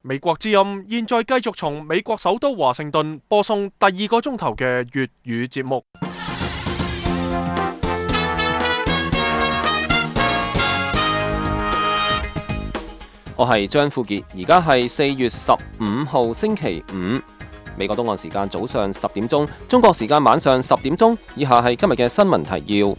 美國之音現在繼續從美國首都華盛頓播送第2個鐘頭嘅粵語節目。 我係張富傑，而家係4月15號星期五，美國東岸時間早上10點鐘，中國時間晚上10點鐘。以下係今日嘅新聞提要。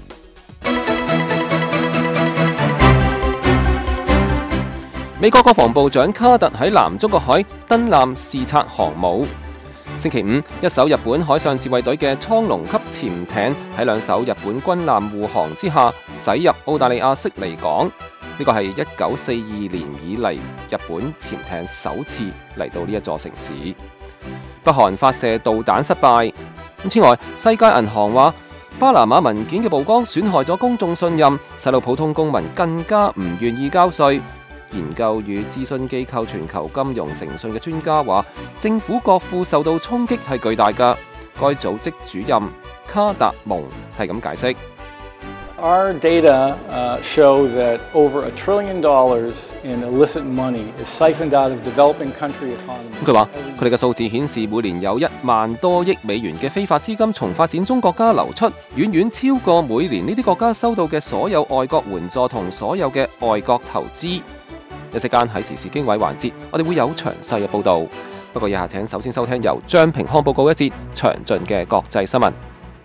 美國國防部長卡特喺南中國海登艦視察航母。星期五，一艘日本海上自衛隊嘅蒼龍級潛艇喺2艘日本軍艦護航之下駛入澳大利亞悉尼港。呢個係1942年以嚟日本潛艇首次嚟到呢一座城市。北韓發射導彈失敗。此外，世界銀行話巴拿馬文件嘅曝光損害咗公眾信任，使到普通公民更加唔願意交稅。研究與諮詢機構全球金融誠信嘅專家話，政府國庫受到衝擊係巨大㗎。該組織主任卡達蒙係咁解釋。 Our data show that over $1 trillion in illicit money is siphoned out of developing country economies. 佢話佢哋嘅數字顯示，每年有1萬多億美元嘅非法資金從發展中國家流出，遠遠超過每年呢啲國家收到嘅所有外國援助同所有嘅外國投資。一息間喺時事經緯環節，我哋會有詳細嘅報導。不過以下請首先收聽由張平康報告一節詳盡嘅國際新聞。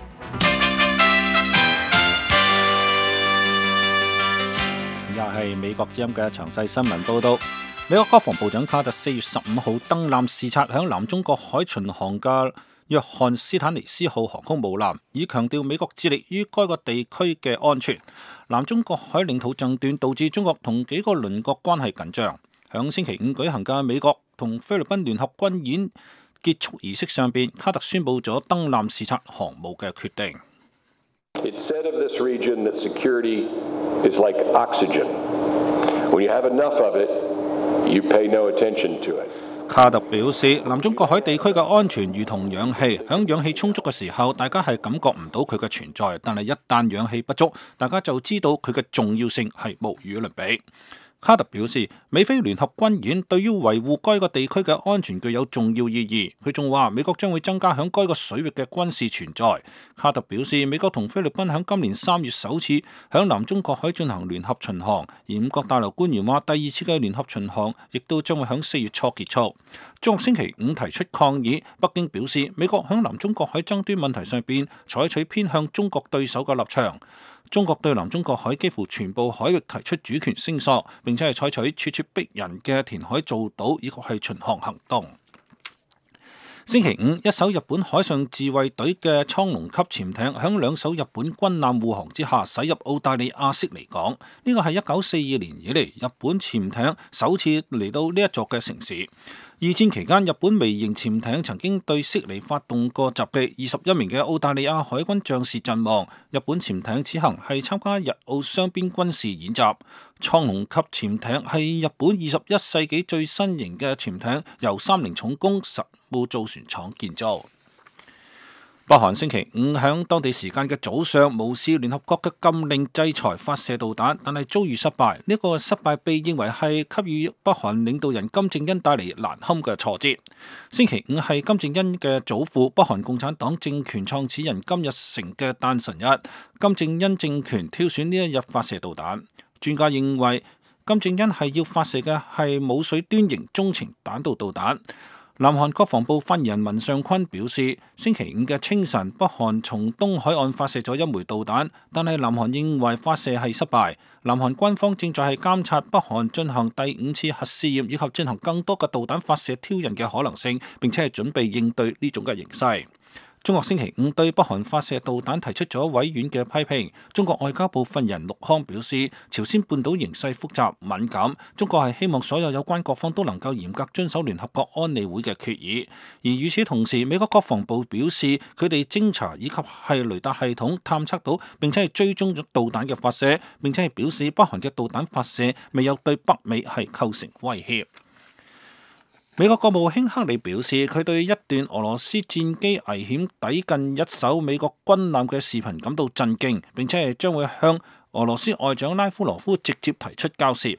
係美國之音嘅詳細新聞報道。美國國防部長卡特4月15號登艦視察響南中國海巡航嘅約翰斯坦尼斯號航空母艦，以強調美國致力於該個地區嘅安全。南中國海領土爭端導致中國同幾個鄰國關係緊張。響星期5舉行嘅美國同菲律賓聯合軍演結束儀式上邊，卡特宣布咗登艦視察航母嘅決定。 It said of this region that security is like oxygen. When you have enough of it, you pay no attention to it. 卡特表示，南中國海地區嘅安全如同氧氣，響氧氣充足嘅時候，大家係感覺唔到佢嘅存在，但係一旦氧氣不足，大家就知道佢嘅重要性係無與倫比。卡特表示，美菲聯合軍演對於維護該個地區嘅安全具有重要意義。佢仲話，美國將會增加響該個水域嘅軍事存在。卡特表示，美國同菲律賓響今年3月首次響南中國海進行聯合巡航，而5角大樓官員話，第2次嘅聯合巡航亦都將會響4月初結束。中國星期5提出抗議，北京表示，美國響南中國海爭端問題上邊採取偏向中國對手嘅立場。中國對南中國海幾乎全部海域提出主權聲索，並且係採取咄咄逼人嘅填海造島以及係巡航行動。星期5，一艘日本海上自衛隊嘅蒼龍級潛艇響2艘日本軍艦護航之下駛入澳大利亞悉尼港。呢個係1942年以嚟日本潛艇首次嚟到呢一座嘅城市。二戰期間，日本微型潛艇曾經對悉尼發動過襲擊，21名嘅澳大利亞海軍將士陣亡。日本潛艇此行係參加日澳雙邊軍事演習。蒼龍級潛艇係日本21世紀最新型嘅潛艇，由30重工實務造船廠建造。北韓星期5響當地時間嘅早上無視聯合國嘅禁令制裁發射導彈，但係遭遇失敗。呢個失敗被認為係給予北韓領導人金正恩帶嚟難堪嘅挫折。星期5係金正恩嘅祖父北韓共產黨政權創始人金日成嘅誕辰日，金正恩政權挑選呢一日發射導彈。專家認為金正恩係要發射嘅係冇水端型中程彈道導彈。南韓國防部發言人文尚坤表示，星期5嘅清晨，北韓從東海岸發射咗1枚導彈，但係南韓認為發射係失敗。南韓軍方正在係監察北韓進行第5次核試驗，以及進行更多嘅導彈發射挑釁嘅可能性，並且係準備應對呢種嘅形勢。中國星期5對北韓發射導彈提出咗委婉嘅批評。中國外交部發言人陸康表示，朝鮮半島形勢複雜敏感，中國係希望所有有關各方都能夠嚴格遵守聯合國安理會嘅決議。而與此同時，美國國防部表示，佢哋偵查以及係雷達系統探測到並且係追蹤咗導彈嘅發射，並且係表示北韓嘅導彈發射未有對北美係構成威脅。美國國務卿克里表示，佢對一段俄羅斯戰機危險抵近一艘美國軍艦嘅視頻感到震驚，並且係將會向俄羅斯外長拉夫羅夫直接提出交涉。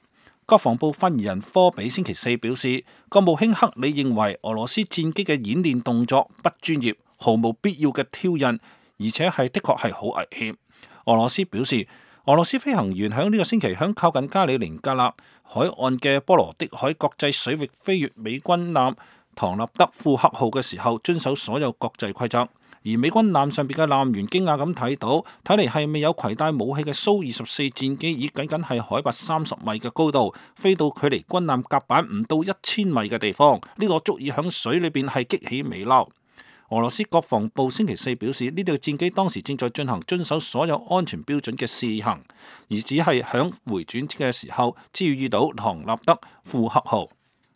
國防部發言人科比星期四表示，國務卿克里認為俄羅斯戰機嘅演練動作不專業，毫無必要嘅挑釁，而且的確係好危險。俄羅斯表示，俄羅斯飛行員喺呢個星期喺靠近加里寧格勒海岸嘅波羅的海國際水域飛越美軍艦唐納德庫克號嘅時候，遵守所有國際規則。而美軍艦上邊嘅艦員驚訝咁睇嚟係未有攜帶武器嘅蘇24戰機，以僅係海拔30米嘅高度飛到距離軍艦甲板唔到1000米嘅地方，呢個足以響水裏邊係激起微撈。俄羅斯國防部星期四表示，呢啲戰機當時正在進行遵守所有安全標準嘅試行，而只係響回轉嘅時候遭遇到唐納德庫克號。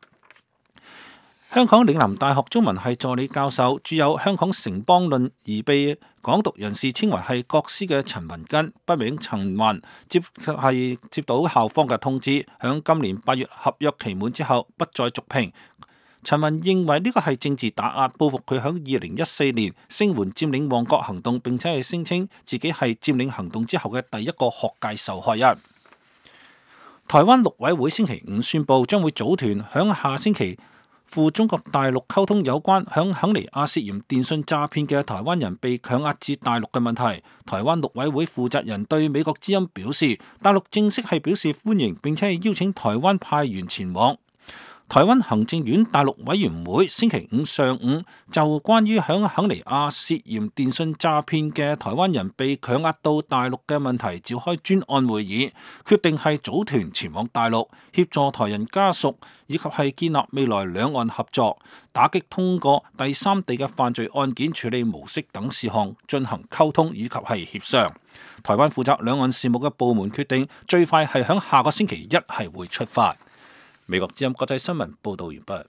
香港嶺南大學中文系助理教授，著有《香港城邦論》而被港獨人士稱為係國師嘅陳雲根，筆名陳雲，接到校方嘅通知，響今年8月合約期滿之後不再續聘。陳雲認為呢個係政治打壓，報復佢響2014年聲援佔領旺角行動，並且係聲稱自己係佔領行動之後嘅第一個學界受害人。台灣陸委會星期五宣布，將會組團響下星期赴中國大陸溝通有關響肯尼亞涉嫌電信詐騙嘅台灣人被強壓至大陸嘅問題。台灣陸委會負責人對美國之音表示，大陸正式係表示歡迎，並且係邀請台灣派員前往。台灣行政院大陸委員會星期五上午就關於響肯尼亞涉嫌電信詐騙嘅台灣人被強壓到大陸嘅問題召開專案會議，決定係組團前往大陸協助台人家屬，以及係建立未來兩岸合作、打擊通過第三地嘅犯罪案件處理模式等事項進行溝通以及係協商。台灣負責兩岸事務嘅部門決定最快係響下個星期一係會出發。美國之音國際新聞報道完畢。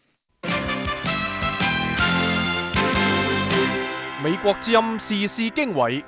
美國之音時事經緯，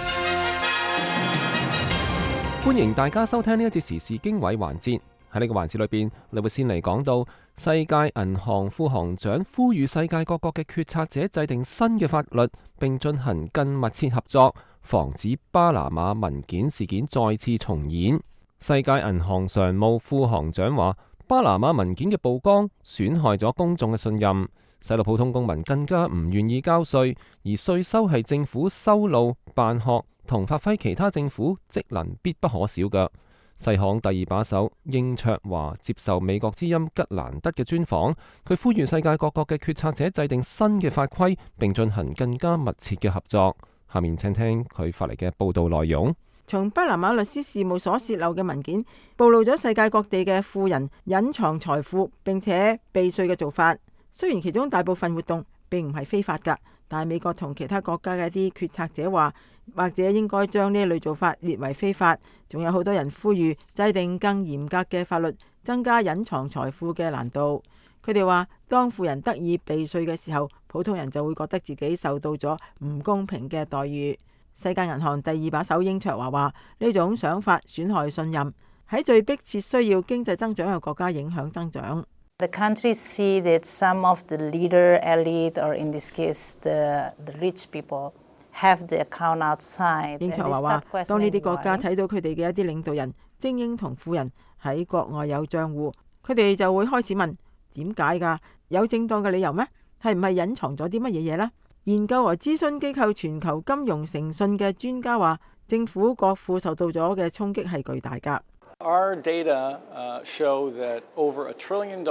歡迎大家收聽呢一節時事經緯環節。喺呢個環節裏邊，你會先嚟講到世界銀行副行長呼籲世界各國嘅決策者制定新嘅法律，並進行更密切合作，防止巴拿馬文件事件再次重演。世界銀行常務副行長話，巴拿馬文件嘅曝光損害咗公眾嘅信任，使到普通公民更加唔願意交稅，而稅收係政府修路、辦學同發揮其他政府職能必不可少嘅。世行第二把手英卓華接受美國之音吉蘭德嘅專訪，佢呼籲世界各國嘅決策者制定新嘅法規，並進行更加密切嘅合作。下面請聽佢發嚟嘅報道內容。 從巴拿馬律師事務所洩漏嘅文件，暴露咗世界各地嘅富人隱藏財富並且避稅嘅做法。雖然其中大部分活動並唔係非法㗎，但係美國同其他國家嘅一啲決策者話，或者應該將呢一類做法列為非法。仲有好多人呼籲制定更嚴格嘅法律，增加隱藏財富嘅難度。佢哋話，當富人得以避稅嘅時候，普通人就會覺得自己受到咗唔公平嘅待遇。世界銀行第二把手英卓華話，呢種想法損害信任，喺最迫切需要經濟增長嘅國家影響增長。 The countries see that some of the leader elite, or in this case the rich people, have the account outside. 英卓華話，當呢啲國家睇到佢哋嘅一啲領導人、精英同富人喺國外有賬戶，佢哋就會開始問，點解㗎？有正當嘅理由咩？係唔係隱藏咗啲乜嘢嘢呢？研究和諮詢機構全球金融誠信嘅專家話，政府國庫受到咗嘅衝擊係巨大㗎。 Our data show that over $1 trillion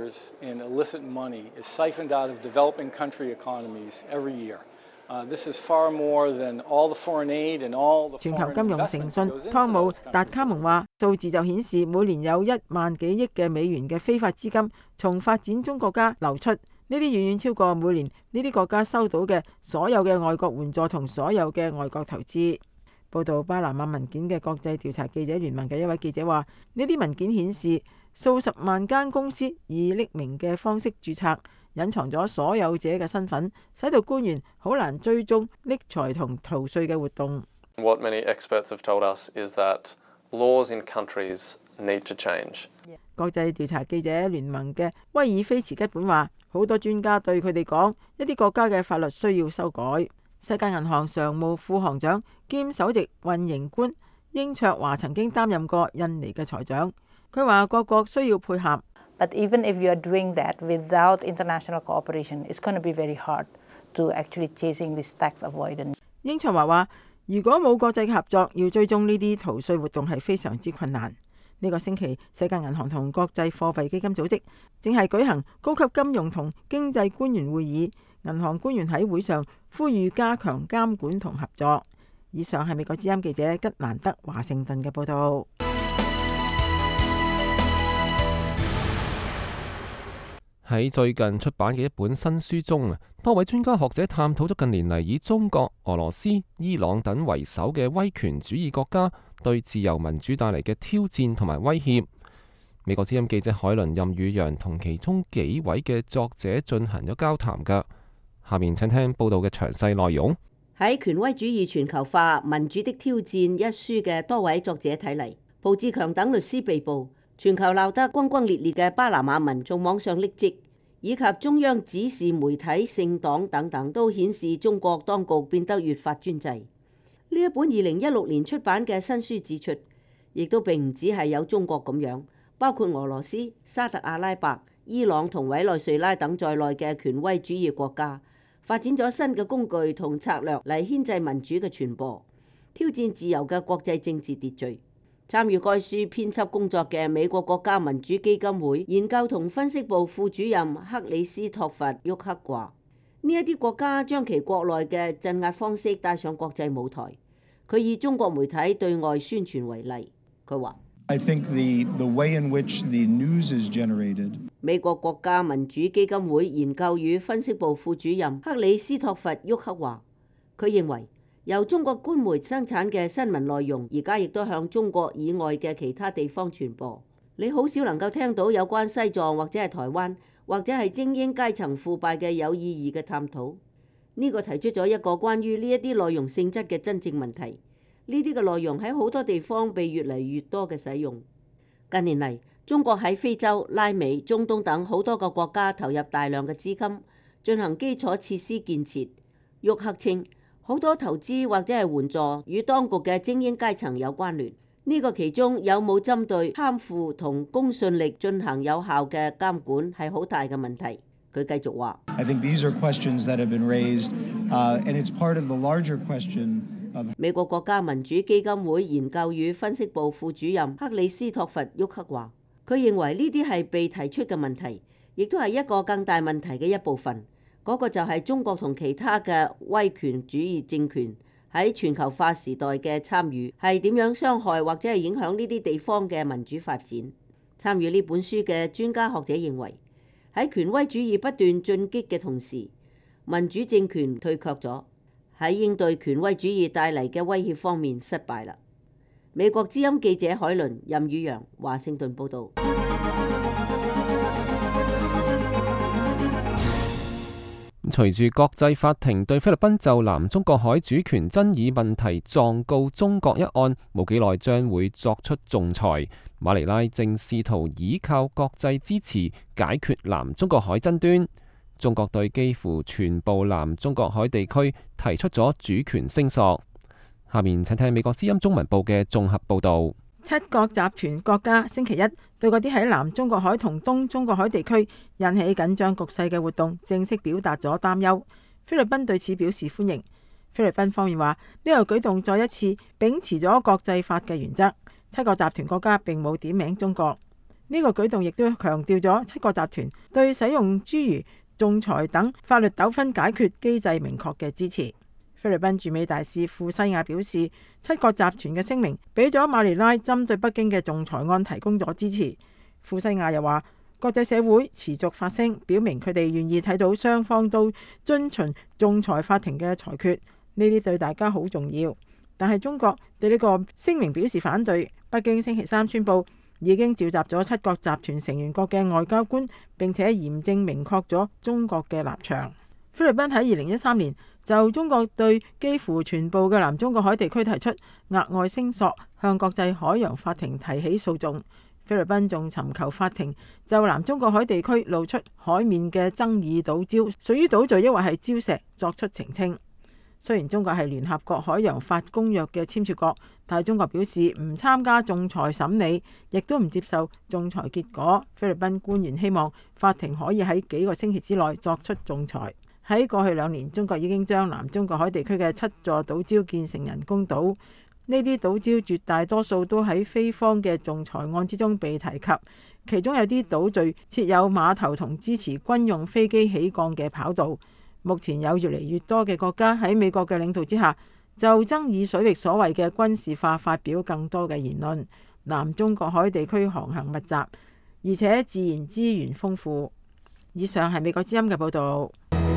in illicit money is siphoned out of developing country economies every year. This is far more than all the foreign aid and all the 全球 foreign 金融誠 investment 信 that goes into 湯姆 those 達卡蒙話，數字就顯示每年有1萬幾億嘅美元嘅非法資金從發展中國家流出，呢啲遠遠超過每年呢啲國家收到嘅所有嘅外國援助同所有嘅外國投資。報道巴拿馬文件嘅國際調查記者聯盟嘅一位記者話，呢啲文件顯示數十萬間公司以匿名嘅方式註冊，隱藏咗所有者嘅身份，使到官員好難追蹤匿財同逃稅嘅活動。 What many experts have told us is that laws in countries need to change. 國際調查記者聯盟嘅威爾菲茨吉本話，好多專家對佢哋講，一啲國家嘅法律需要修改。世界銀行常務副行長兼首席運營官英卓華曾經擔任過印尼嘅財長， 佢話各國需要配合。 But even if you are doing that without international cooperation, it's going to be very hard to actually chasing this tax avoidance. 英卓華話：如果冇國際合作，要追蹤呢啲逃稅活動係非常之困難。呢個星期，世界銀行同國際貨幣基金組織正係舉行高級金融同經濟官員會議，銀行官員喺會上呼籲加強監管同合作。以上係美國之音記者吉蘭德華盛頓嘅報導。 喺最近出版嘅一本新書中，多位專家學者探討咗近年嚟以中國、俄羅斯、伊朗等為首嘅威權主義國家對自由民主帶嚟嘅挑戰同埋威脅。美國之音記者海倫任宇陽同其中幾位嘅作者進行咗交談㗎。下面請聽報道嘅詳細內容。 喺《權威主義全球化：民主的挑戰》一書嘅多位作者睇嚟，蒲志強等律師被捕，全球鬧得轟轟烈烈嘅巴拿馬民眾網上匿跡，以及中央指示媒體、政黨等等，都顯示中國當局變得越發專制。呢一本2016年出版嘅新書指出，亦都並唔止係有中國咁樣，包括俄羅斯、沙特阿拉伯、伊朗同委內瑞拉等在內嘅權威主義國家，發展咗新嘅工具同策略嚟牽制民主嘅傳播，挑戰自由嘅國際政治秩序。參與該書編輯工作嘅美國國家民主基金會研究同分析部副主任克里斯托弗沃克話：呢一啲國家將其國內嘅鎮壓方式帶上國際舞台。佢以中國媒體對外宣傳為例，佢話：美國國家民主基金會研究與分析部副主任克里斯托弗沃克話，佢認為由中國官媒生產嘅新聞內容，而家亦都向中國以外嘅其他地方傳播。你好少能夠聽到有關西藏或者係台灣或者係精英階層腐敗嘅有意義嘅探討。呢個提出咗一個關於呢一啲內容性質嘅真正問題。呢啲嘅內容喺好多地方被越嚟越多嘅使用。近年嚟，中國喺非洲、拉美、中東等好多個國家投入大量嘅資金進行基礎設施建設。沃克稱，好多投資或者係援助與當局嘅精英階層有關聯。呢個其中有冇針對貪腐同公信力進行有效嘅監管係好大嘅問題。佢繼續話：美國國家民主基金會研究與分析部副主任克里斯托弗沃克話，佢認為呢啲係被提出嘅問題，亦都係一個更大問題嘅一部分。嗰個就係中國同其他嘅威權主義政權喺全球化時代嘅參與係點樣傷害或者係影響呢啲地方嘅民主發展。參與呢本書嘅專家學者認為，喺權威主義不斷進擊嘅同時，民主政權退卻咗，喺應對權威主義帶嚟嘅威脅方面失敗啦。美國之音記者海倫任宇陽華盛頓報導。 隨住國際法庭對菲律賓就南中國海主權爭議問題狀告中國一案，冇幾耐將會作出仲裁。馬尼拉正試圖依靠國際支持解決南中國海爭端。中國對幾乎全部南中國海地區提出咗主權聲索。下面請聽美國之音中文部嘅綜合報導。 七國集團國家星期一對嗰啲喺南中國海同東中國海地區引起緊張局勢嘅活動正式表達咗擔憂。菲律賓對此表示歡迎。菲律賓方面話，呢個舉動再一次秉持咗國際法嘅原則。七國集團國家並冇點名中國。呢個舉動亦都強調咗七國集團對使用諸如仲裁等法律糾紛解決機制明確嘅支持。菲律賓駐美大使庫西亞表示，七國集團嘅聲明俾咗馬尼拉針對北京嘅仲裁案提供咗支持。庫西亞又話，國際社會持續發聲，表明佢哋願意睇到雙方都遵循仲裁法庭嘅裁決，呢啲對大家好重要。但係中國對呢個聲明表示反對。北京星期三宣布已經召集咗七國集團成員國嘅外交官，並且嚴正明確咗中國嘅立場。菲律賓喺2013年就中國對幾乎全部嘅南中國海地區提出額外聲索，向國際海洋法庭提起訴訟。菲律賓仲尋求法庭就南中國海地區露出海面嘅爭議島礁屬於島嶼抑或係礁石作出澄清。 雖然中國係聯合國海洋法公約嘅簽署國，但係中國表示唔參加仲裁審理，亦都唔接受仲裁結果。菲律賓官員希望法庭可以喺幾個星期之內作出仲裁。喺過去2年，中國已經將南中國海地區嘅7座島礁建成人工島。呢啲島礁絕大多數都喺菲方嘅仲裁案之中被提及，其中有啲島嶼設有碼頭同支持軍用飛機起降嘅跑道。目前有越嚟越多嘅國家喺美國嘅領導之下，就爭議水域所謂嘅軍事化發表更多嘅言論。南中國海地區航行密集，而且自然資源豐富。以上係美國之音嘅報導。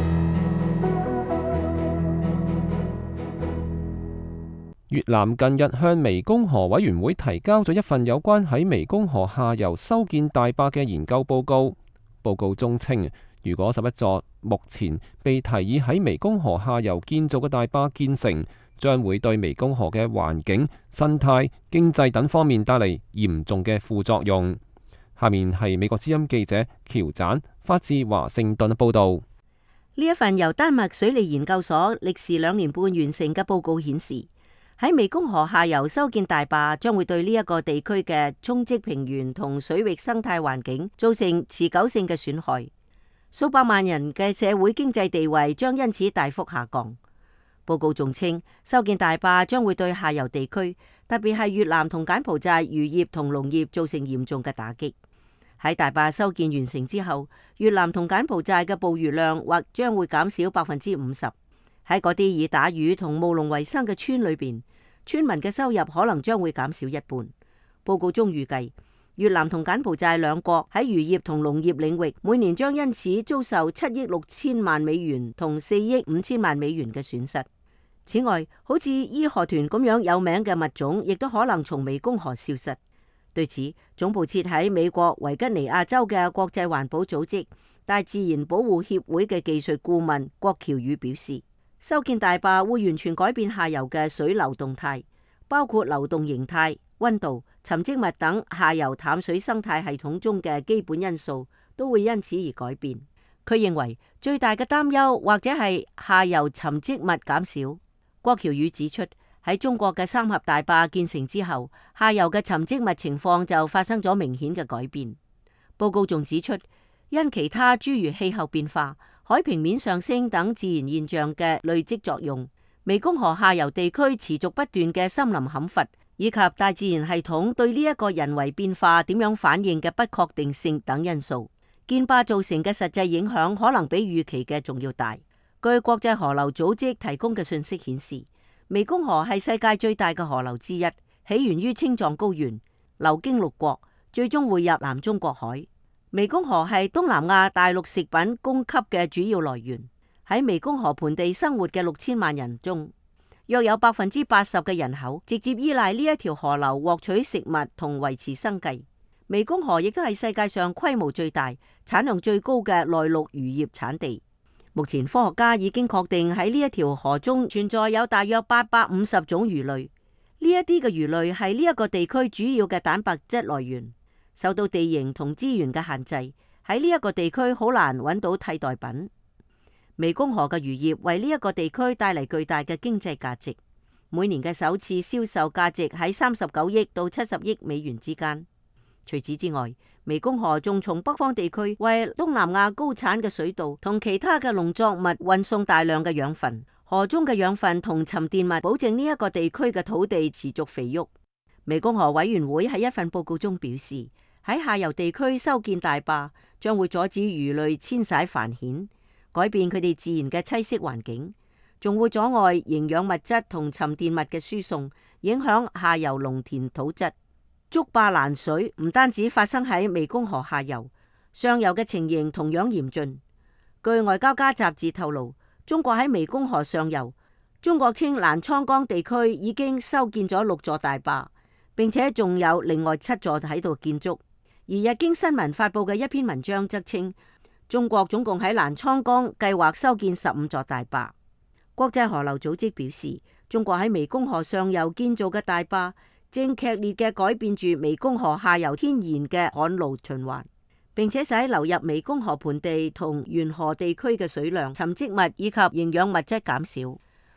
越南近日向湄公河委員會提交咗一份有關喺湄公河下游修建大壩嘅研究報告。報告中稱，如果11座目前被提議喺湄公河下游建造嘅大壩建成，將會對湄公河嘅環境、生態、經濟等方面帶嚟嚴重嘅副作用。下面係美國之音記者喬盞發自華盛頓報導。 呢一份由丹麥水利研究所歷時2年半完成嘅報告顯示，喺湄公河下游修建大壩將會對呢一個地區嘅沖積平原同水域生態環境造成持久性嘅損害，數百萬人嘅社會經濟地位將因此大幅下降。報告仲稱，修建大壩將會對下游地區，特別係越南同柬埔寨漁業同農業造成嚴重嘅打擊。喺大壩修建完成之後，越南同柬埔寨嘅捕魚量或將會減少50%。喺嗰啲以打魚同務農為生嘅村裏邊，村民嘅收入可能將會減少一半。報告中預計，越南同柬埔寨兩國喺漁業同農業領域每年將因此遭受7億6千萬美元同4億5千萬美元嘅損失。此外，好似義河豚咁樣有名嘅物種，亦都可能從湄公河消失。對此，總部設喺美國維吉尼亞州嘅國際環保組織大自然保護協會嘅技術顧問郭喬宇表示，修建大壩會完全改變下游嘅水流動態，包括流動形態、溫度、沉積物等下游淡水生態系統中嘅基本因素都會因此而改變。佢認為最大嘅擔憂或者係下游沉積物減少。郭喬宇指出，喺中國嘅三峽大壩建成之後，下游嘅沉積物情況就發生咗明顯嘅改變。報告仲指出，因其他諸如氣候變化、海平面上升等自然現象嘅累積作用，湄公河下游地區持續不斷嘅森林砍伐，以及大自然系統對呢一個人為變化點樣反應嘅不確定性等因素，建壩造成嘅實際影響可能比預期嘅仲要大。據國際河流組織提供嘅信息顯示，湄公河係世界最大嘅河流之一，起源於青藏高原，流經6國，最終匯入南中國海。湄公河係東南亞大陸食品供給嘅主要來源。喺湄公河盆地生活嘅6000萬人中，約有80%嘅人口直接依賴呢一條河流獲取食物同維持生計。湄公河亦都係世界上規模最大、產量最高嘅內陸漁業產地。目前科學家已經確定喺呢一條河中存在有大約850種魚類，呢一啲嘅魚類係呢一個地區主要嘅蛋白質來源。受到地形同資源嘅限制，喺呢一個地區好難揾到替代品。湄公河嘅漁業為呢一個地區帶嚟巨大嘅經濟價值，每年嘅首次銷售價值喺39億到70億美元之間。除此之外，湄公河仲從北方地區為東南亞高產嘅水稻同其他嘅農作物運送大量嘅養分。河中嘅養分同沉澱物保證呢一個地區嘅土地持續肥沃。湄公河委員會喺一份報告中表示，喺下游地區修建大壩將會阻止魚類遷徙繁衍，改變佢哋自然嘅棲息環境，仲會阻礙營養物質同沉澱物嘅輸送，影響下游農田土質。築壩攔水唔單止發生喺湄公河下游，上游嘅情形同樣嚴峻。據外交家雜誌透露，中國喺湄公河上游，中國稱瀾滄江地區已經修建咗6座大壩，並且仲有另外7座喺度建築。而日經新聞發佈嘅一篇文章則稱，中國總共喺瀾滄江計劃修建15座大壩。國際河流組織表示，中國喺湄公河上游建造嘅大壩正劇烈嘅改變住湄公河下游天然嘅旱澇循環，並且使流入湄公河盆地同沿河地區嘅水量、沉積物以及營養物質減少。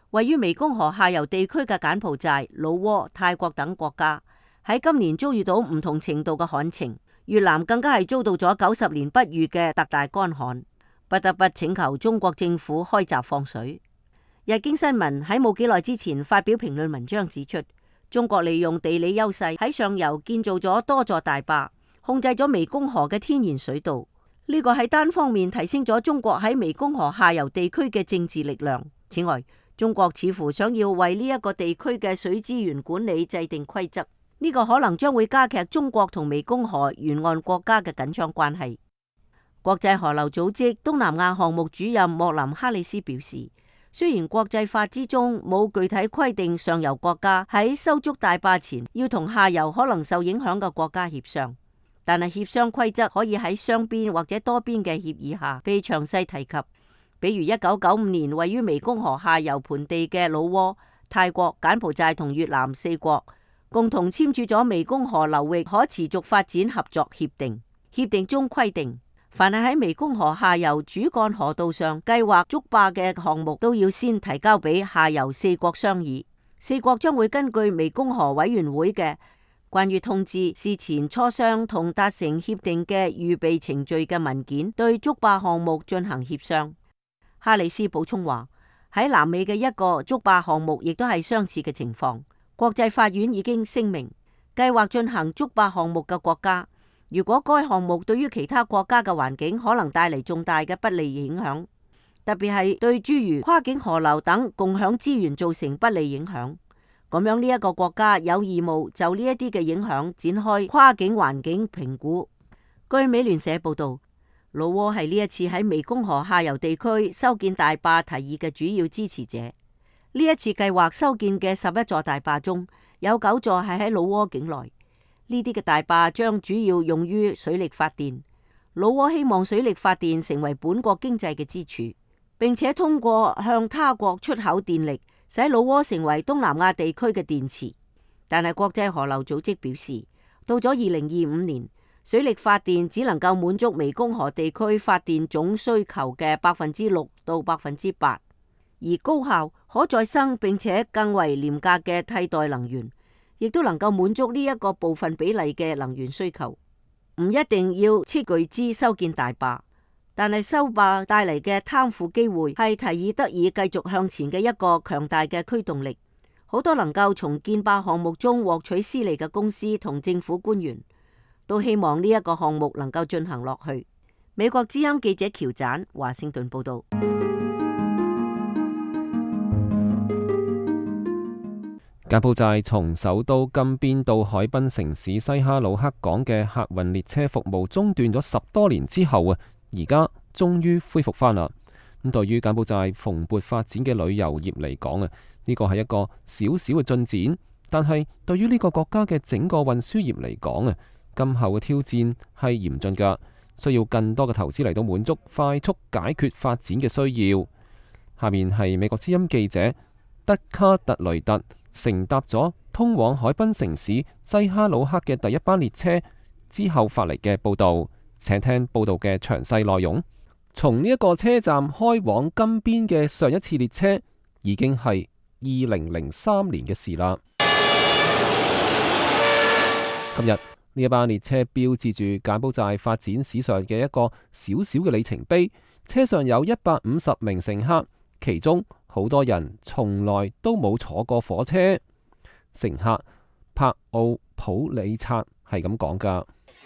位於湄公河下游地區嘅柬埔寨、老撾、泰國等國家喺今年遭遇到唔同程度嘅旱情，越南更加係遭到咗90年不遇嘅特大乾旱，不得不請求中國政府開閘放水。日經新聞喺冇幾耐之前發表評論文章指出，中國利用地理優勢喺上游建造咗多座大壩，控制咗湄公河嘅天然水道。呢個係單方面提升咗中國喺湄公河下游地區嘅政治力量。此外，中國似乎想要為呢一個地區嘅水資源管理制定規則，呢個可能將會加劇中國同湄公河沿岸國家嘅緊張關係。國際河流組織東南亞項目主任莫林哈里斯表示，雖然國際法之中冇具體規定上游國家喺修築大壩前要同下游可能受影響嘅國家協商，但係協商規則可以喺雙邊或者多邊嘅協議下被詳細提及。比如1995年位於湄公河下游盆地嘅老撾、泰國、柬埔寨同越南4國共同簽署咗湄公河流域可持續發展合作協定。協定中規定，凡係喺湄公河下游主幹河道上計劃築壩嘅項目，都要先提交俾下游4國商議。4國將會根據湄公河委員會嘅關於通知事前磋商同達成協定嘅預備程序嘅文件，對築壩項目進行協商。哈里斯補充話，喺南美嘅一個築壩項目亦都係相似嘅情況。國際法院已經聲明，計劃進行築壩項目嘅國家，如果該項目對於其他國家嘅環境可能帶嚟重大嘅不利影響，特別係對諸如跨境河流等共享資源造成不利影響，咁樣呢一個國家有義務就呢一啲嘅影響展開跨境環境評估。據美聯社報道，老撾係呢一次喺湄公河下游地區修建大壩提議嘅主要支持者。呢一次計劃修建嘅11座大壩中，有9座係喺老撾境內。呢啲嘅大壩將主要用於水力發電。老撾希望水力發電成為本國經濟嘅支柱，並且通過向他國出口電力，使老撾成為東南亞地區嘅電池。但係國際河流組織表示，到咗2025年，水力發電只能夠滿足湄公河地區發電總需求嘅6%到8%，而高效、可再生並且更為廉價嘅替代能源，亦都能夠滿足呢一個部分比例嘅能源需求。唔一定要斥巨資修建大壩，但係修壩帶嚟嘅貪腐機會係提議得以繼續向前嘅一個強大嘅驅動力。好多能夠從建壩項目中獲取私利嘅公司同政府官員都希望呢一個項目能夠進行落去。美國之音記者喬盞華盛頓報道。 柬埔寨從首都金邊到海濱城市西哈努克港嘅客運列車服務中斷咗10多年之後而家終於恢復翻啦。咁對於柬埔寨蓬勃發展嘅旅遊業嚟講呢個係一個小小嘅進展，但係對於呢個國家嘅整個運輸業嚟講今後嘅挑戰係嚴峻㗎，需要更多嘅投資嚟到滿足快速解決發展嘅需要。下面係美國之音記者德卡特雷特乘搭咗通往海濱城市西哈努克嘅第一班列車之後發嚟嘅報道，請聽報道嘅詳細內容。從呢一個車站開往金邊嘅上一次列車已經係2003年嘅事啦。今日呢一班列車標誌住柬埔寨發展史上嘅一個小小嘅里程碑，車上有150名乘客，其中好多人從來都冇坐過火車。乘客柏奧普里察係咁講㗎。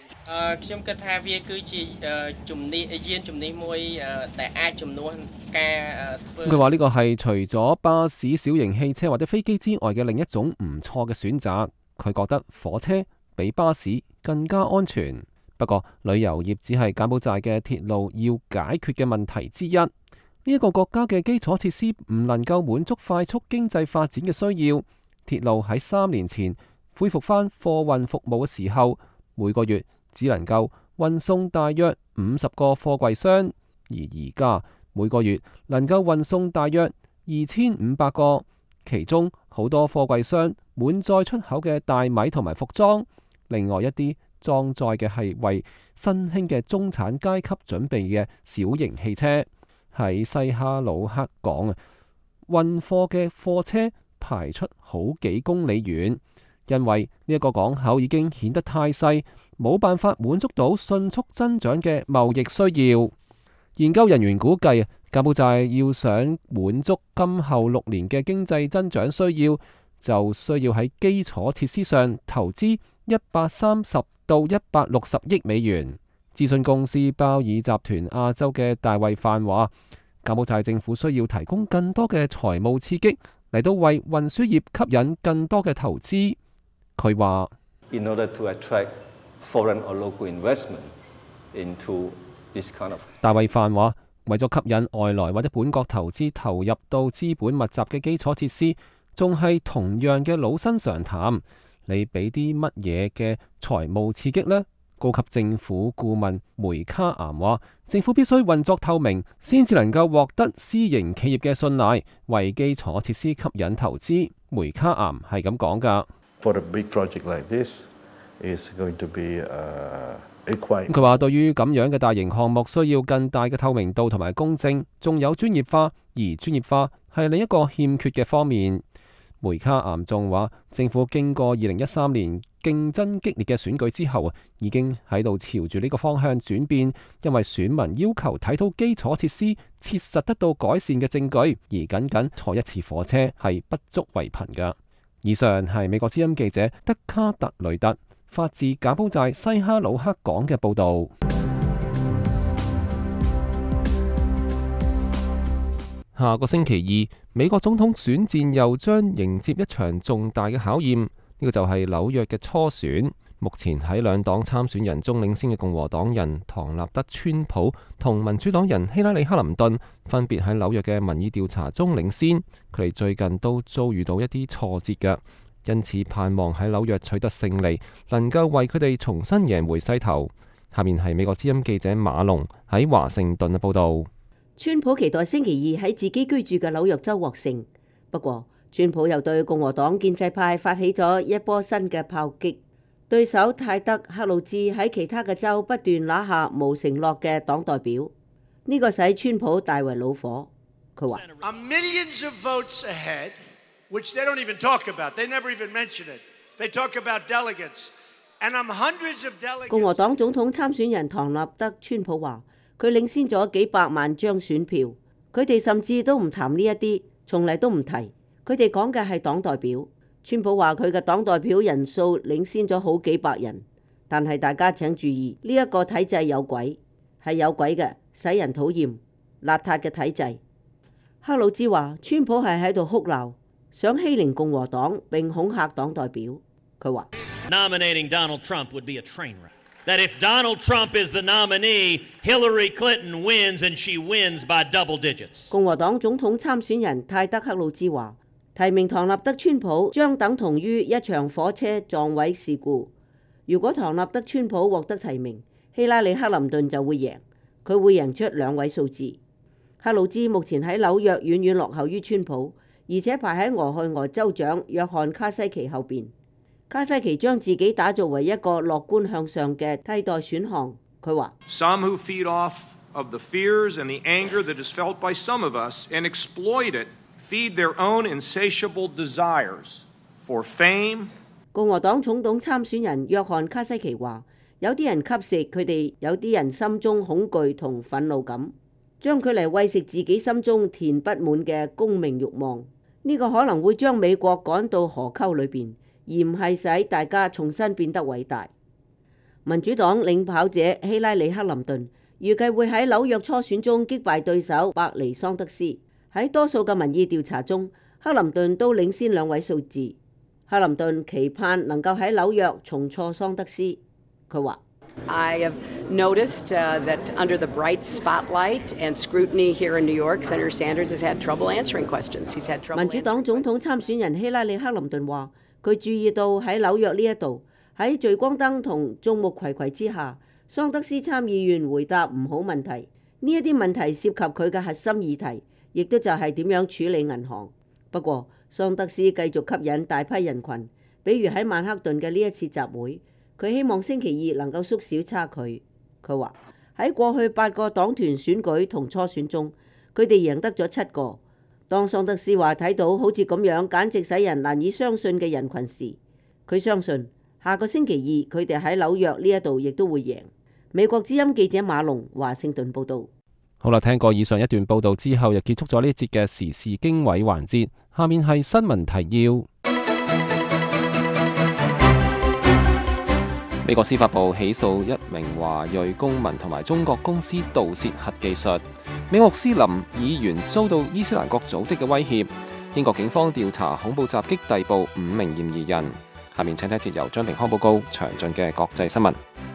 佢話呢個係除咗巴士、小型汽車或者飛機之外嘅另一種唔錯嘅選擇。佢覺得火車比巴士更加安全。不過旅遊業只係柬埔寨嘅鐵路要解決嘅問題之一。呢一個國家嘅基礎設施唔能夠滿足快速經濟發展嘅需要。鐵路喺3年前恢復翻貨運服務嘅時候，每個月只能夠運送大約50個貨櫃箱，而家每個月能夠運送大約2500個，其中好多貨櫃箱滿載出口嘅大米同埋服裝，另外一啲裝載嘅係為新興嘅中產階級準備嘅小型汽車。喺西哈努克港運貨嘅貨車排出好幾公里遠，因為呢一個港口已經顯得太細，冇辦法滿足到迅速增長嘅貿易需要。研究人員估計，柬埔寨要想滿足今後6年嘅經濟增長需要，就需要喺基礎設施上投資130到160億美元。諮詢公司鮑爾集團亞洲嘅大衛範話，柬埔寨政府需要提供更多嘅財務刺激，嚟到為運輸業吸引更多嘅投資。佢話 ：In order to attract foreign or local investment into this kind of， 大衛範話，為咗吸引外來或者本國投資投入到資本密集嘅基礎設施，仲係同樣嘅老生常談。你俾啲乜嘢嘅財務刺激呢？高級政府顧問梅卡岩話：政府必須運作透明，先至能夠獲得私營企業嘅信賴，為基礎設施吸引投資。梅卡岩係咁講㗎。佢話：對於咁樣嘅大型項目，需要更大嘅透明度同埋公正，仲有專業化，而專業化係另一個欠缺嘅方面。梅卡岩仲話，政府經過2013年競爭激烈嘅選舉之後，已經喺度朝住呢個方向轉變，因為選民要求睇到基礎設施切實得到改善嘅證據，而僅僅坐一次火車係不足為憑㗎。以上係美國之音記者德卡特雷特發自柬埔寨西哈努克港嘅報導。下個星期二，美國總統選戰又將迎接一場重大嘅考驗，呢個就係紐約嘅初選。目前喺兩黨參選人中領先嘅共和黨人唐納德·川普同民主黨人希拉里·克林頓分別喺紐約嘅民意調查中領先，佢哋最近都遭遇到一啲挫折嘅，因此盼望喺紐約取得勝利，能夠為佢哋重新贏回勢頭。下面係美國之音記者馬龍喺華盛頓嘅報導。 川普期待星期二喺自己居住嘅紐約州獲勝，不過川普又對共和黨建制派發起咗一波新嘅炮擊。對手泰德·克魯茲喺其他嘅州不斷拿下無承諾嘅黨代表，呢個使川普大為惱火。佢話：共和黨總統參選人唐納德·川普話，佢領先咗幾百萬張選票，佢哋甚至都唔談呢一啲，從嚟都唔提。佢哋講嘅係黨代表。川普話佢嘅黨代表人數領先咗好幾百人，但係大家請注意，呢一個體制有鬼，係有鬼嘅，使人討厭、邋遢嘅體制。克魯茲話川普係喺度哭鬧，想欺凌共和黨並恐嚇黨代表。佢話 ：Nominating Donald Trump would be a train wreck. That if Donald Trump is the nominee, Hillary Clinton wins and she wins by double digits. 共和黨總統參選人泰德·克魯茲話：提名唐納德·川普將等同於一場火車撞毀事故。如果唐納德·川普獲得提名，希拉里·克林頓就會贏，佢會贏出2位數字。克魯茲目前喺紐約遠遠落後於川普，而且排喺俄亥俄州長約翰·卡西奇後邊。卡西奇將自己打造為一個樂觀向上嘅替代選項。佢話 ：Some who feed off of the fears and the anger that is felt by some of us and exploit it, feed their own insatiable desires for fame。 共和黨總統參選人約翰卡西奇話：有啲人吸食佢哋，有啲人心中恐懼同憤怒感，將佢嚟餵食自己心中填不滿嘅功名慾望。呢個可能會將美國趕到河溝裏邊，而唔係使大家重新變得偉大。民主黨領跑者希拉里·克林頓預計會喺紐約初選中擊敗對手伯尼·桑德斯。喺多數嘅民意調查中，克林頓都領先2位數字。克林頓期盼能夠喺紐約重挫桑德斯。佢話 ：I have noticed that under the bright spotlight and scrutiny here in New York, Senator Sanders has had trouble answering questions. He's had trouble。民主黨總統參選人希拉里·克林頓話：佢注意到喺紐約呢一度，喺聚光燈同眾目睽睽之下，桑德斯參議員回答唔好問題。呢一啲問題涉及佢嘅核心議題，亦都就係點樣處理銀行。不過，桑德斯繼續吸引大批人群，比如喺曼克頓嘅呢一次集會，佢希望星期二能夠縮小差距。佢話喺過去8個黨團選舉同初選中，佢哋贏得咗7個。 當桑德斯話睇到好似咁樣簡直使人難以相信嘅人群時，佢相信下個星期二佢哋喺紐約呢一度亦都會贏。美國之音記者馬龍華盛頓報道。 好啦，聽過以上一段報道之後，又結束咗呢一節嘅時事經緯環節。下面係新聞提要。美國司法部起訴一名華裔公民同埋中國公司盜竊核技術。美國穆斯林議員遭到伊斯蘭國組織嘅威脅。英國警方調查恐怖襲擊逮捕5名嫌疑人。下面請睇一節由張平康報告詳盡嘅國際新聞。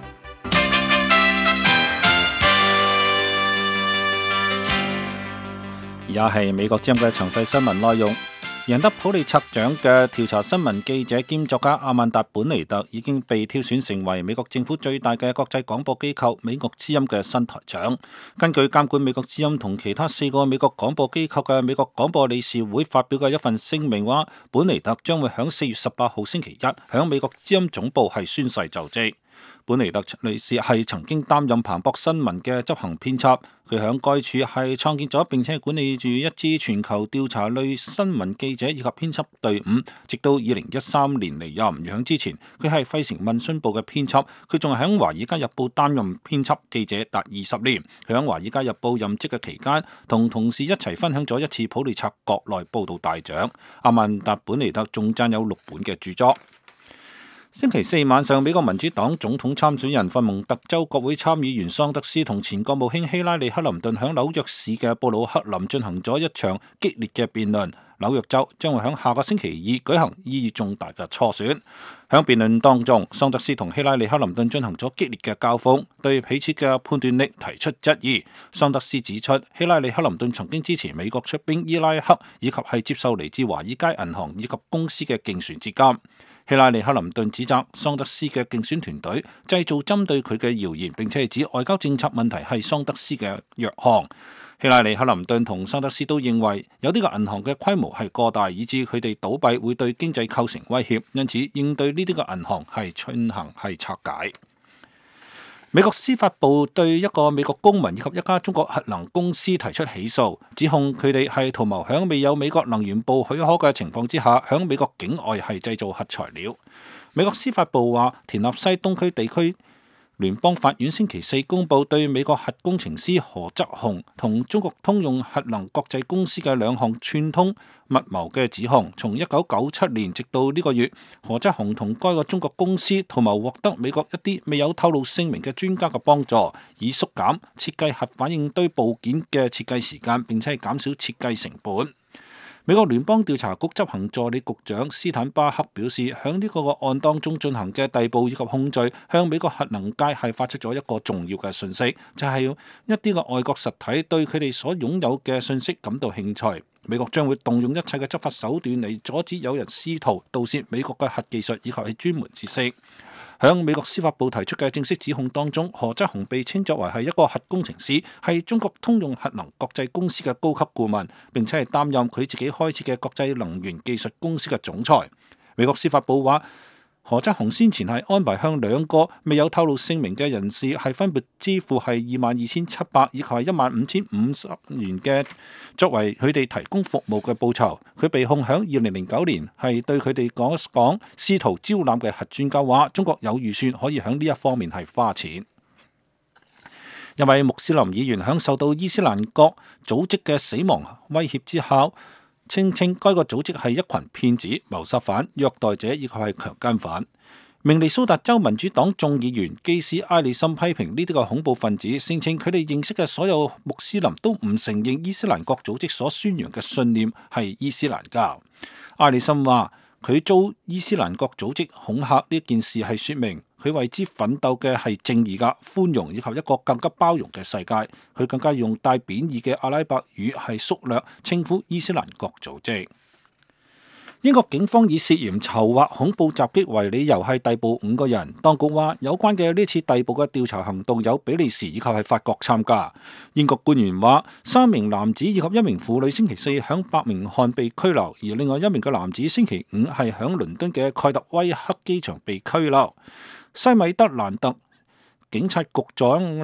而家係美國之音嘅詳細新聞內容。贏得普利策獎嘅調查新聞記者兼作家阿曼達本尼特已經被挑選成為美國政府最大嘅國際廣播機構美國之音嘅新台長。根據監管美國之音同其他4個美國廣播機構嘅美國廣播理事會發表嘅一份聲明話，本尼特將會喺4月18號星期一喺美國之音總部係宣誓就職。本尼特女士係曾經擔任彭博新聞嘅執行編輯，佢喺該處係創建咗並且管理住一支全球調查類新聞記者以及編輯隊伍，直到2013年離任。而喺之前，佢係費城問訊部嘅編輯，佢仲係喺華爾街日報擔任編輯記者達20年。佢喺華爾街日報任職嘅期間，同同事一齊分享咗一次普利策國內報道大獎。阿曼達本尼特仲撰有6本嘅著作。星期4晚上，美國民主黨總統參選人佛蒙特州國會參議員桑德斯同前國務卿希拉里克林頓喺紐約市嘅布魯克林進行咗一場激烈嘅辯論。紐約州將會喺下個星期2舉行意義重大嘅初選。喺辯論當中，桑德斯同希拉里克林頓進行咗激烈嘅交鋒，對彼此嘅判斷力提出質疑。桑德斯指出，希拉里克林頓曾經支持美國出兵伊拉克，以及係接受嚟自華爾街銀行以及公司嘅競選資金。希拉里克林頓指責桑德斯嘅競選團隊製造針對佢嘅謠言，並且係指外交政策問題係桑德斯嘅弱項。希拉里克林頓同桑德斯都認為有啲嘅銀行嘅規模係過大，以致佢哋倒閉會對經濟構成威脅，因此應對呢啲嘅銀行係進行係拆解。美國司法部對一個美國公民以及一家中國核能公司提出起訴，指控佢哋係圖謀響未有美國能源部許可嘅情況之下，響美國境外係製造核材料。美國司法部話，田納西東區地區聯邦法院星期4公佈對美國核工程師何則雄同中國通用核能國際公司嘅2項串通密謀嘅指控。從1997年直到呢個月，何則雄同該個中國公司圖謀獲得美國一啲未有透露姓名嘅專家嘅幫助，以縮減設計核反應堆部件嘅設計時間，並且係減少設計成本。美國聯邦調查局執行助理局長斯坦巴克表示，響呢個案當中進行嘅逮捕以及控罪，向美國核能界係發出咗一個重要嘅訊息，就係一啲嘅外國實體對佢哋所擁有嘅信息感到興趣。美國將會動用一切嘅執法手段嚟阻止有人試圖盜竊美國嘅核技術以及係專門知識。響美國司法部提出嘅正式指控當中，何則雄被稱作為係一個核工程師，係中國通用核能國際公司嘅高級顧問，並且係擔任佢自己開設嘅國際能源技術公司嘅總裁。美國司法部話，何則雄先前係安排向2個未有透露姓名嘅人士係分別支付係22,700以及係15,050元嘅作為佢哋提供服務嘅報酬。佢被控響2009年係對佢哋講試圖招攬嘅核專家話，中國有預算可以響呢一方面係花錢。一位穆斯林議員響受到伊斯蘭國組織嘅死亡威脅之後，稱該個組織係一群騙子、謀殺犯、虐待者以及係強姦犯。明尼蘇達州民主黨眾議員基斯埃里森批評呢啲個恐怖分子，聲稱佢哋認識嘅所有穆斯林都唔承認伊斯蘭國組織所宣揚嘅信念係伊斯蘭教。埃里森話，佢遭伊斯蘭國組織恐嚇呢件事係說明佢為之奮鬥嘅係正義嘅寬容以及一個更加包容嘅世界。佢更加用帶貶義嘅阿拉伯語係縮略稱呼伊斯蘭國組織。英國警方以涉嫌籌劃恐怖襲擊為理由係逮捕5個人。當局話有關嘅呢次逮捕嘅調查行動有比利時以及係法國參加。英國官員話3名男子以及1名婦女星期4響伯明翰被拘留，而另外1名嘅男子星期5係響倫敦嘅蓋特威克機場被拘留。西米德蘭特警察局長李續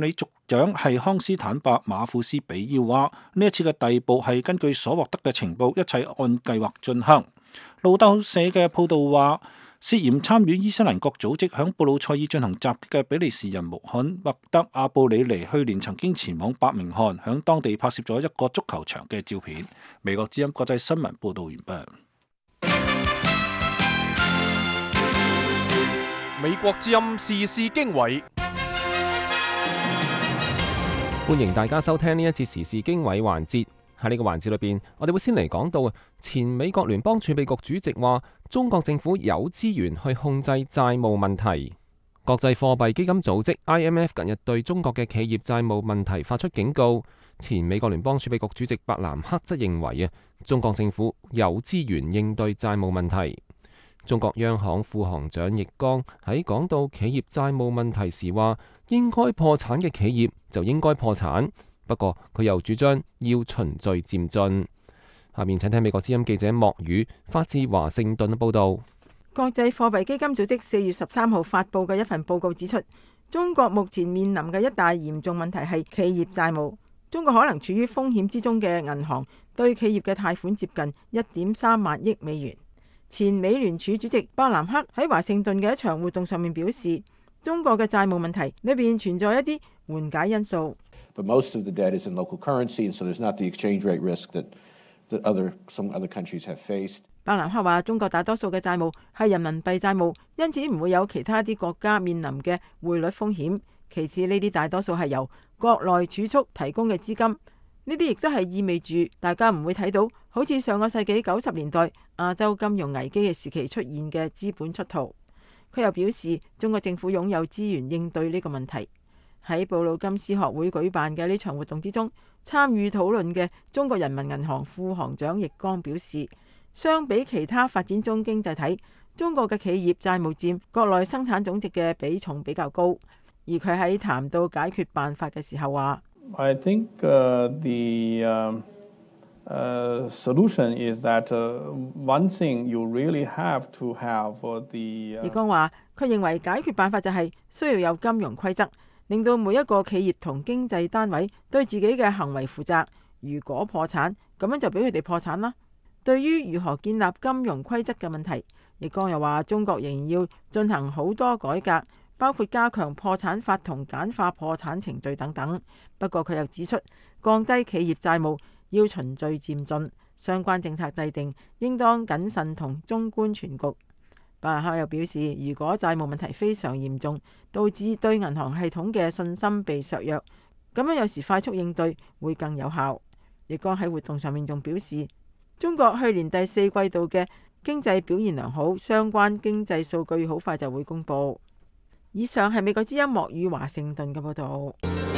長係康斯坦伯馬庫斯比要話，呢一次嘅逮捕係根據所獲得嘅情報，一切按計劃進行。路透社嘅報道話，涉嫌參與伊斯蘭國組織響布魯塞爾進行襲擊嘅比利時人穆罕默德阿布里尼去年曾經前往伯明翰，響當地拍攝咗一個足球場嘅照片。美國之音國際新聞報道完畢。 美國之音時事經緯， 歡迎大家收聽呢一節時事經緯環節。喺呢個環節裏邊，我哋會先嚟講到前美國聯邦儲備局主席話，中國政府有資源去控制債務問題。國際貨幣基金組織 IMF 近日對中國嘅企業債務問題發出警告。前美國聯邦儲備局主席伯南克則認為中國政府有資源應對債務問題。中國央行副行長易綱喺講到企業債務問題時話，應該破產嘅企業就應該破產，不過佢又主張要循序漸進。下面請聽美國之音記者莫宇發自華盛頓嘅報道。 國際貨幣基金組織4月13號發布嘅一份報告指出，中國目前面臨嘅一大嚴重問題係企業債務。中國可能處於風險之中嘅銀行對企業嘅貸款接近1.3萬億美元。前美聯儲主席伯南克喺華盛頓嘅一場活動上面表示，中國嘅債務問題裏邊存在一啲緩解因素。 But most of the debt is in local currency, and so there's not the exchange rate risk that some other countries have faced. 伯南克話，中國大多數嘅債務係人民幣債務，因此唔會有其他啲國家面臨嘅匯率風險。其次，呢啲大多數係由國內儲蓄提供嘅資金。呢啲亦都係意味住大家唔會睇到好似上個世紀90年代亞洲金融危機嘅時期出現嘅資本出逃。佢又表示，中國政府擁有資源應對呢個問題。喺布魯金斯學會舉辦嘅呢場活動之中，參與討論嘅中國人民銀行副行長易綱表示，相比其他發展中經濟體，中國嘅企業債務佔國內生產總值嘅比重比較高。而佢喺談到解決辦法嘅時候話 I think the solution is that one thing you really have to have the 易綱話，佢認為解決辦法就係需要有金融規則，令到每一個企業同經濟單位對自己嘅行為負責。如果破產，咁樣就俾佢哋破產啦。對於如何建立金融規則嘅問題，易綱又話，中國仍然要進行好多改革，包括加強破產法同簡化破產程序等等。不過佢又指出，降低企業債務要循序漸進，相關政策制定應當謹慎同綜觀全局。伯南克又表示，如果債務問題非常嚴重，導致對銀行系統嘅信心被削弱，咁樣有時快速應對會更有效。易綱喺活動上面仲表示，中國去年第4季度嘅經濟表現良好，相關經濟數據好快就會公佈。以上係美國之音莫語華盛頓嘅報導。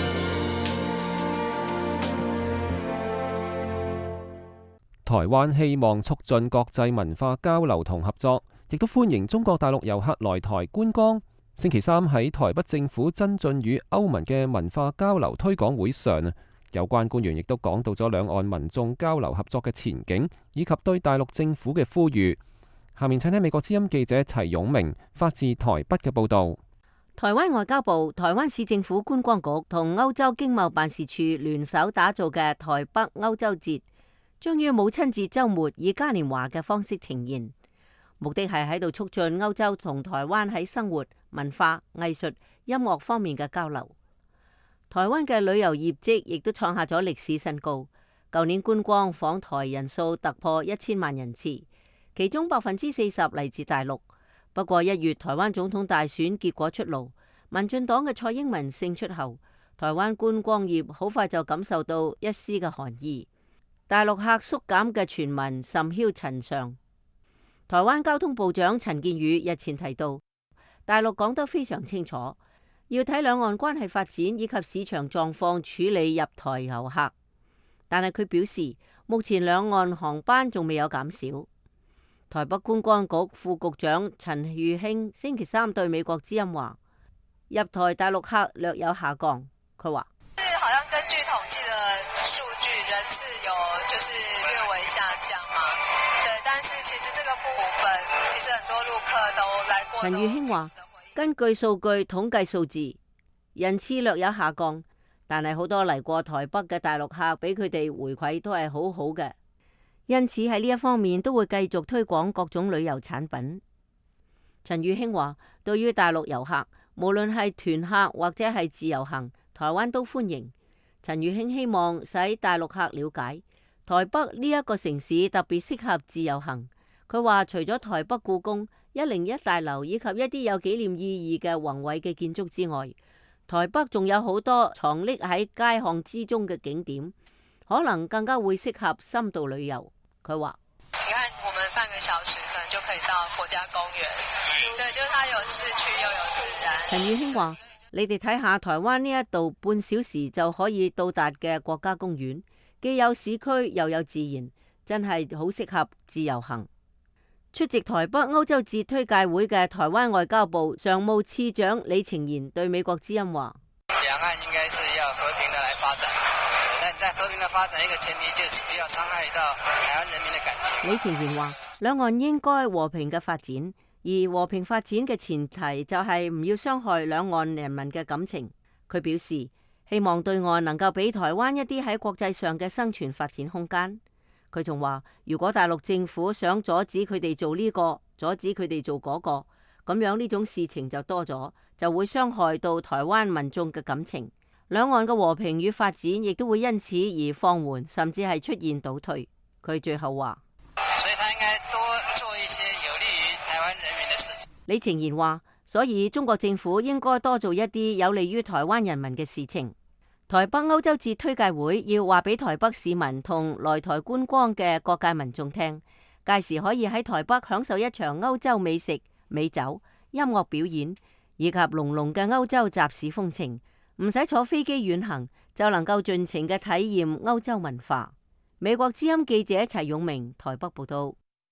台灣希望促進國際文化交流同合作，亦都歡迎中國大陸遊客來台觀光。星期三喺台北政府增進與歐盟嘅文化交流推廣會上，有關官員亦都講到咗兩岸民眾交流合作嘅前景，以及對大陸政府嘅呼籲。下面請聽美國之音記者齊勇明發自台北嘅報導。 台灣外交部、台灣市政府觀光局同歐洲經貿辦事處聯手打造嘅台北歐洲節，將於母親節週末以嘉年華嘅方式呈現，目的係喺度促進歐洲同台灣喺生活、文化、藝術、音樂方面嘅交流。台灣嘅旅遊業績亦都創下咗歷史新高，舊年觀光訪台人數突破1000萬人次，其中40%嚟自大陸。不過1月台灣總統大選結果出爐，民進黨嘅蔡英文勝出後，台灣觀光業好快就感受到一絲嘅寒意。大陸客縮減嘅傳聞甚囂塵上。台灣交通部長陳建宇日前提到，大陸講得非常清楚，要睇兩岸關係發展以及市場狀況處理入台遊客。但係佢表示，目前兩岸航班仲未有減少。台北觀光局副局長陳玉興星期三對美國之音話，入台大陸客略有下降。佢話， 好像根據統計的數據，人次有就是略微下降嘛。對，但是其實這個部分，其實很多陸客都來過。 陳玉興話，根據數據統計數字，人次略有下降， 但係好多嚟過台北嘅大陸客俾佢哋回饋都係好好嘅，因此喺呢一方面都會繼續推廣各種旅遊產品。陳宇興話，對於大陸遊客，無論係團客或者係自由行，台灣都歡迎。陳宇興希望使大陸客了解台北呢一個城市特別適合自由行。佢話除咗台北故宮、101大樓以及一啲有紀念意義嘅宏偉嘅建築之外，台北仲有好多藏匿喺街巷之中嘅景點，可能更加會適合深度旅遊。佢話： 你看，我們半個小時可能就可以到國家公園，對，就是它有市區又有自然。 陳宇興話：你哋睇下台灣呢一度半小時就可以到達嘅國家公園，既有市區又有自然，真係好適合自由行。出席台北歐洲節推介會嘅台灣外交部常務次長李晴賢對美國之音話： 兩岸應該是要和平的來發展，但在和平的發展一個前提就是不要傷害到台灣人民的感情。 李晴賢話：兩岸應該和平嘅發展，而和平發展嘅前提就係唔要傷害兩岸人民嘅感情。佢表示希望對岸能夠俾台灣一啲喺國際上嘅生存發展空間。佢仲話：如果大陸政府想阻止佢哋做呢個，阻止佢哋做嗰個，咁樣呢種事情就多咗，就會傷害到台灣民眾嘅感情。兩岸嘅和平與發展亦都會因此而放緩，甚至係出現倒退。佢最後話： 所以他應該多做一些有利於台灣人民嘅事情。 李晴賢話：所以中國政府應該多做一啲有利於台灣人民嘅事情。台北歐洲節推介會要話俾台北市民同來台觀光嘅各界民眾聽，屆時可以喺台北享受一場歐洲美食、美酒、音樂表演以及濃濃嘅歐洲集市風情，唔使坐飛機遠行就能夠盡情嘅體驗歐洲文化。美國之音記者齊永明台北報道。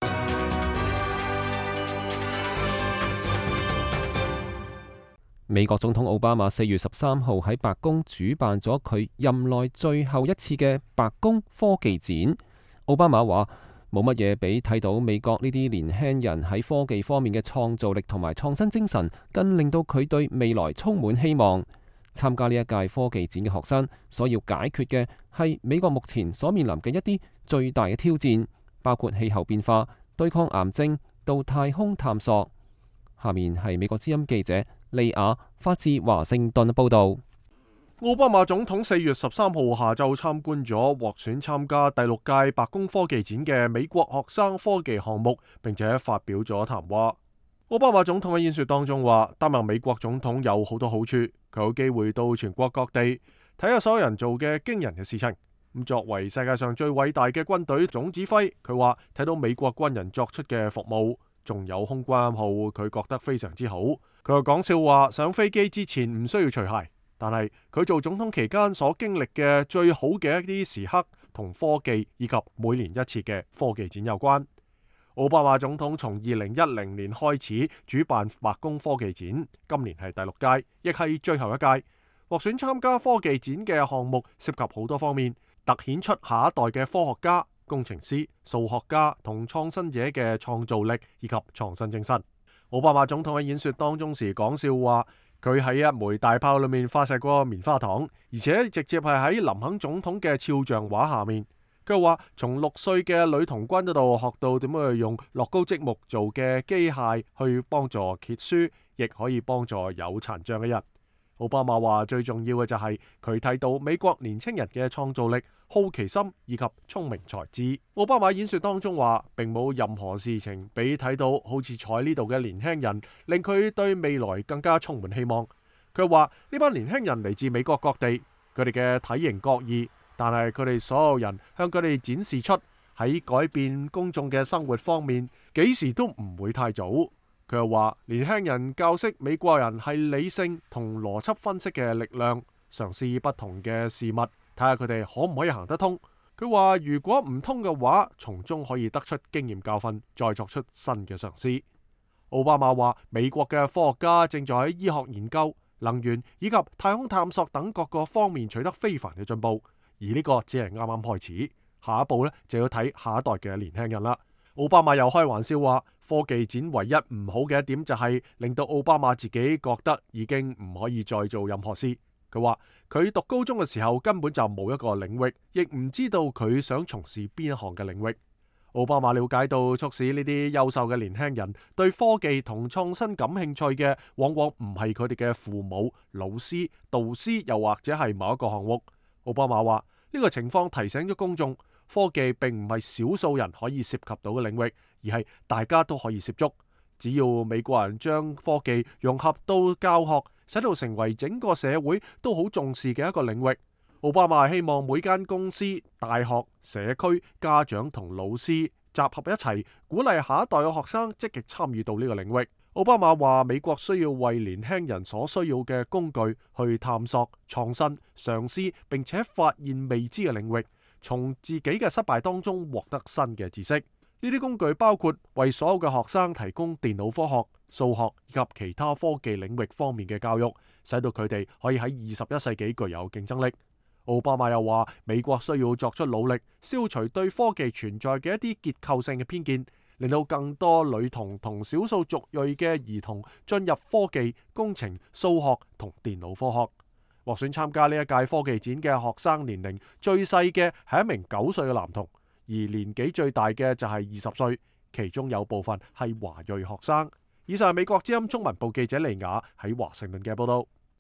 美國總統奧巴馬4月13號喺白宮主辦咗佢任內最後一次嘅白宮科技展。奧巴馬話：冇乜嘢比睇到美國呢啲年輕人喺科技方面嘅創造力同埋創新精神，更令到佢對未來充滿希望。參加呢一屆科技展嘅學生所要解決嘅係美國目前所面臨嘅一啲最大嘅挑戰，包括氣候變化、對抗癌症到太空探索。下面係美國之音記者利亞發自華盛頓報道。 奧巴馬總統4月13號下晝參觀咗獲選參加第6屆白宮科技展嘅美國學生科技項目，並且發表咗談話。奧巴馬總統喺演說當中話，擔任美國總統有好多好處，佢有機會到全國各地睇下所有人做嘅驚人嘅事情。咁作為世界上最偉大嘅軍隊總指揮，佢話睇到美國軍人作出嘅服務，仲有空軍號，佢覺得非常之好。佢又講笑話，上飛機之前唔需要除鞋，但係佢做總統期間所經歷嘅最好嘅一啲時刻，同科技以及每年一次嘅科技展有關。奧巴馬總統從2010年開始主辦白宮科技展，今年係第6屆，亦係最後一屆。獲選參加科技展嘅項目涉及好多方面，凸顯出下一代嘅科學家、工程師、數學家同創新者嘅創造力以及創新精神。奧巴馬總統喺演說當中時講笑話，佢喺一枚大炮裏面發射過棉花糖，而且直接係喺林肯總統嘅肖像畫下面。佢話從6歲嘅女童軍嗰度學到點樣去用樂高積木做嘅機械去幫助揭書，亦可以幫助有殘障嘅人。奧巴馬話最重要嘅就係佢睇到美國年輕人嘅創造力、好奇心以及聰明才智。奧巴馬演說當中話，並冇任何事情比睇到好似坐呢度嘅年輕人，令佢對未來更加充滿希望。佢話呢班年輕人嚟自美國各地，佢哋嘅體型各異，但係佢哋所有人向佢哋展示出喺改變公眾嘅生活方面，幾時都唔會太早。佢又話年輕人教識美國人係理性同邏輯分析嘅力量，嘗試不同嘅事物，睇下佢哋可唔可以行得通。佢話如果唔通嘅話，從中可以得出經驗教訓，再作出新嘅嘗試。奧巴馬話美國嘅科學家正在喺醫學研究、能源以及太空探索等各個方面取得非凡嘅進步，而呢個只係啱啱開始，下一步呢就要睇下一代嘅年輕人啦。奧巴馬又開玩笑話，科技展唯一唔好嘅一點就係令到奧巴馬自己覺得已經唔可以再做任何事。 佢話佢讀高中嘅時候根本就冇一個領域，亦唔知道佢想從事邊一項嘅領域。奧巴馬了解到，促使呢啲優秀嘅年輕人對科技同創新感興趣嘅，往往唔係佢哋嘅父母、老師、導師，又或者係某一個項目。奧巴馬話呢個情況提醒咗公眾，科技並唔係少數人可以涉及到嘅領域，而係大家都可以涉足。只要美國人將科技融合到教學，使到成為整個社會都好重視嘅一個領域。奧巴馬希望每間公司、大學、社區、家長同老師集合一齊，鼓勵下一代嘅學生積極參與到呢個領域。奧巴馬話美國需要為年輕人所需要嘅工具去探索、創新、嘗試並且發現未知嘅領域，從自己嘅失敗當中獲得新嘅知識。呢啲工具包括為所有嘅學生提供電腦科學、數學以及其他科技領域方面嘅教育，使到佢哋可以喺21世紀具有競爭力。奧巴馬又話美國需要作出努力，消除對科技存在嘅一啲結構性嘅偏見，令到更多女童同少數族裔嘅兒童進入科技、工程、數學同電腦科學。獲選參加呢一屆科技展嘅學生年齡最細嘅係一名9歲嘅男童，而年紀最大嘅就係20歲，其中有部分係華裔學生。以上係美國之音中文部記者利雅喺華盛頓嘅報道。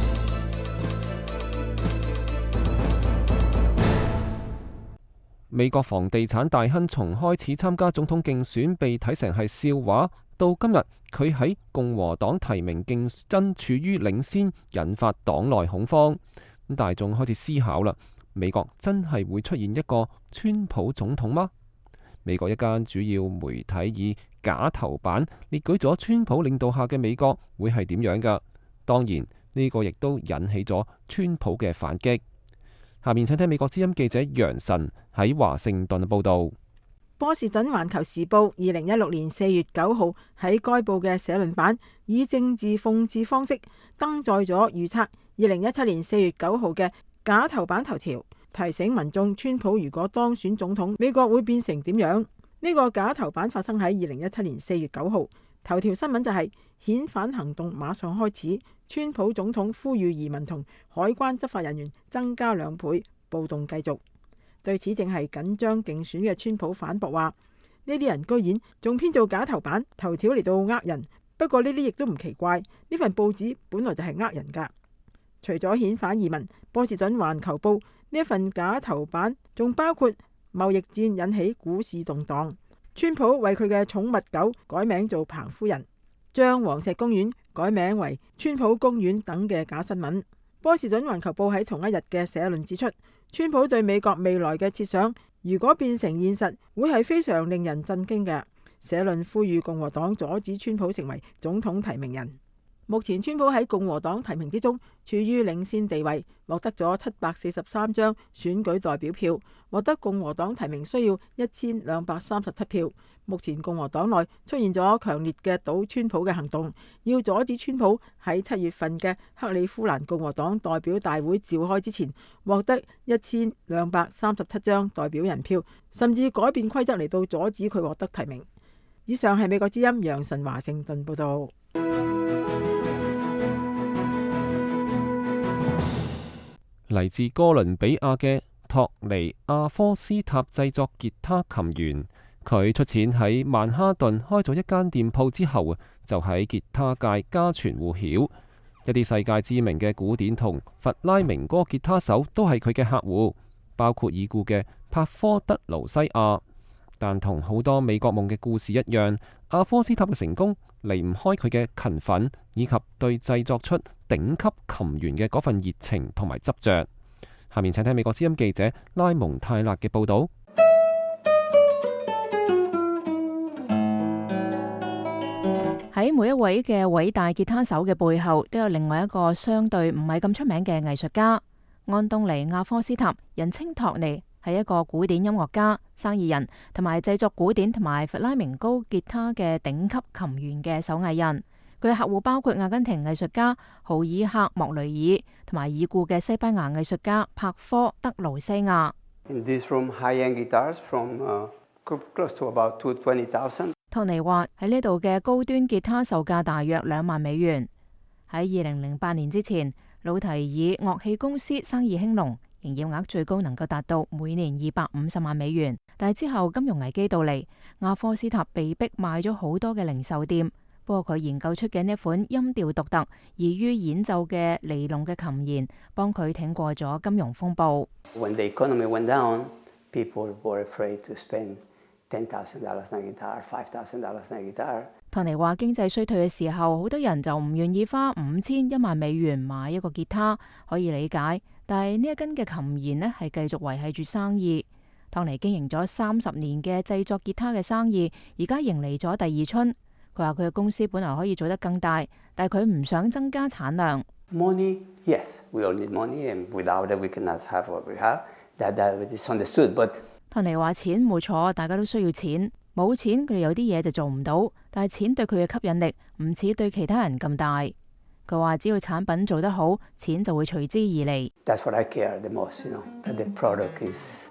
美國房地產大亨從開始參加總統競選被睇成係笑話，到今日佢喺共和黨提名競爭處於領先，引發黨內恐慌。咁大眾開始思考啦，美國真係會出現一個川普總統嗎？美國一間主要媒體以假頭版列舉咗川普領導下嘅美國會係點樣㗎？當然呢個亦都引起咗川普嘅反擊。下面請聽美國之音記者楊晨喺華盛頓報道。 波士頓環球時報2016年4月9號喺該報嘅社論版以政治諷刺方式登載咗預測2017年4月9號嘅假頭版頭條，提醒民眾川普如果當選總統，美國會變成點樣？呢個假頭版發生喺2017年4月9號，頭條新聞就係遣返行動馬上開始，川普總統呼籲移民同海關執法人員增加2倍，暴動繼續。對此正係緊張競選嘅川普反駁話：呢啲人居然仲編造假頭版頭條嚟到呃人。不過呢啲亦都唔奇怪，呢份報紙本來就係呃人㗎。除咗遣返移民，波士頓環球報呢一份假頭版仲包括貿易戰引起股市動盪，川普為佢嘅寵物狗改名做彭夫人，將黃石公園改名為川普公園等嘅假新聞。波士頓環球報喺同一日嘅社論指出，川普對美國未來嘅設想，如果變成現實，會係非常令人震驚嘅。社論呼籲共和黨阻止川普成為總統提名人。目前川普喺共和黨提名之中處於領先地位，獲得咗743張選舉代表票，獲得共和黨提名需要1237票。目前共和黨內出現咗強烈嘅倒川普嘅行動，要阻止川普喺7月份嘅克里夫蘭共和黨代表大會召開之前獲得1237張代表人票，甚至改變規則嚟到阻止佢獲得提名。以上係美國之音楊晨華盛頓報道。 嚟自哥倫比亞嘅托尼亞科斯塔製作吉他琴員，佢出錢喺曼哈頓開咗一間店鋪之後，就喺吉他界家傳戶曉。一啲世界知名嘅古典同弗拉明戈吉他手都係佢嘅客戶，包括已故嘅帕科德勞西亞。但同好多美國夢嘅故事一樣，阿科斯塔嘅成功離唔開佢嘅勤奮，以及對製作出頂級琴弦嘅嗰份熱情同埋執着。下面請聽美國之音記者拉蒙泰勒嘅報道。 喺每一位嘅偉大吉他手嘅背後，都有另外一個相對唔係咁出名嘅藝術家。安東尼亞科斯塔，人稱托尼，係一個古典音樂家、生意人，同埋製作古典同埋弗拉明高吉他嘅頂級琴弦嘅手藝人。佢嘅客戶包括阿根廷藝術家豪爾克莫雷爾，同埋已故嘅西班牙藝術家帕科德勞西亞。托尼話喺呢度嘅高端吉他售價大約2萬美元。喺2008年之前， 魯提爾樂器公司生意興隆，營業額最高能夠達到每年250萬美元。但係之後金融危機到嚟，阿科斯塔被逼賣咗好多嘅零售店。不過佢研究出嘅呢一款音調獨特、易於演奏嘅尼龍嘅琴弦，幫佢挺過咗金融風暴。 When the economy went down, people were afraid to spend $10,000 on a guitar, $5,000 on a guitar。 托尼話：經濟衰退嘅時候，好多人就唔願意花5000、1萬美元買一個吉他，可以理解。但係呢一根嘅琴弦呢，係繼續維繫住生意。托尼經營咗30年嘅製作吉他嘅生意，而家迎嚟咗第二春。佢話佢嘅公司本來可以做得更大，但係佢唔想增加產量。 Money, yes, we all need money, and without it, we cannot have what we have. That is understood, but 托尼話：錢冇錯，大家都需要錢。冇錢，佢哋有啲嘢就做唔到。但係錢對佢嘅吸引力唔似對其他人咁大。佢話：只要產品做得好，錢就會隨之而嚟。 That's what I care the most, that the product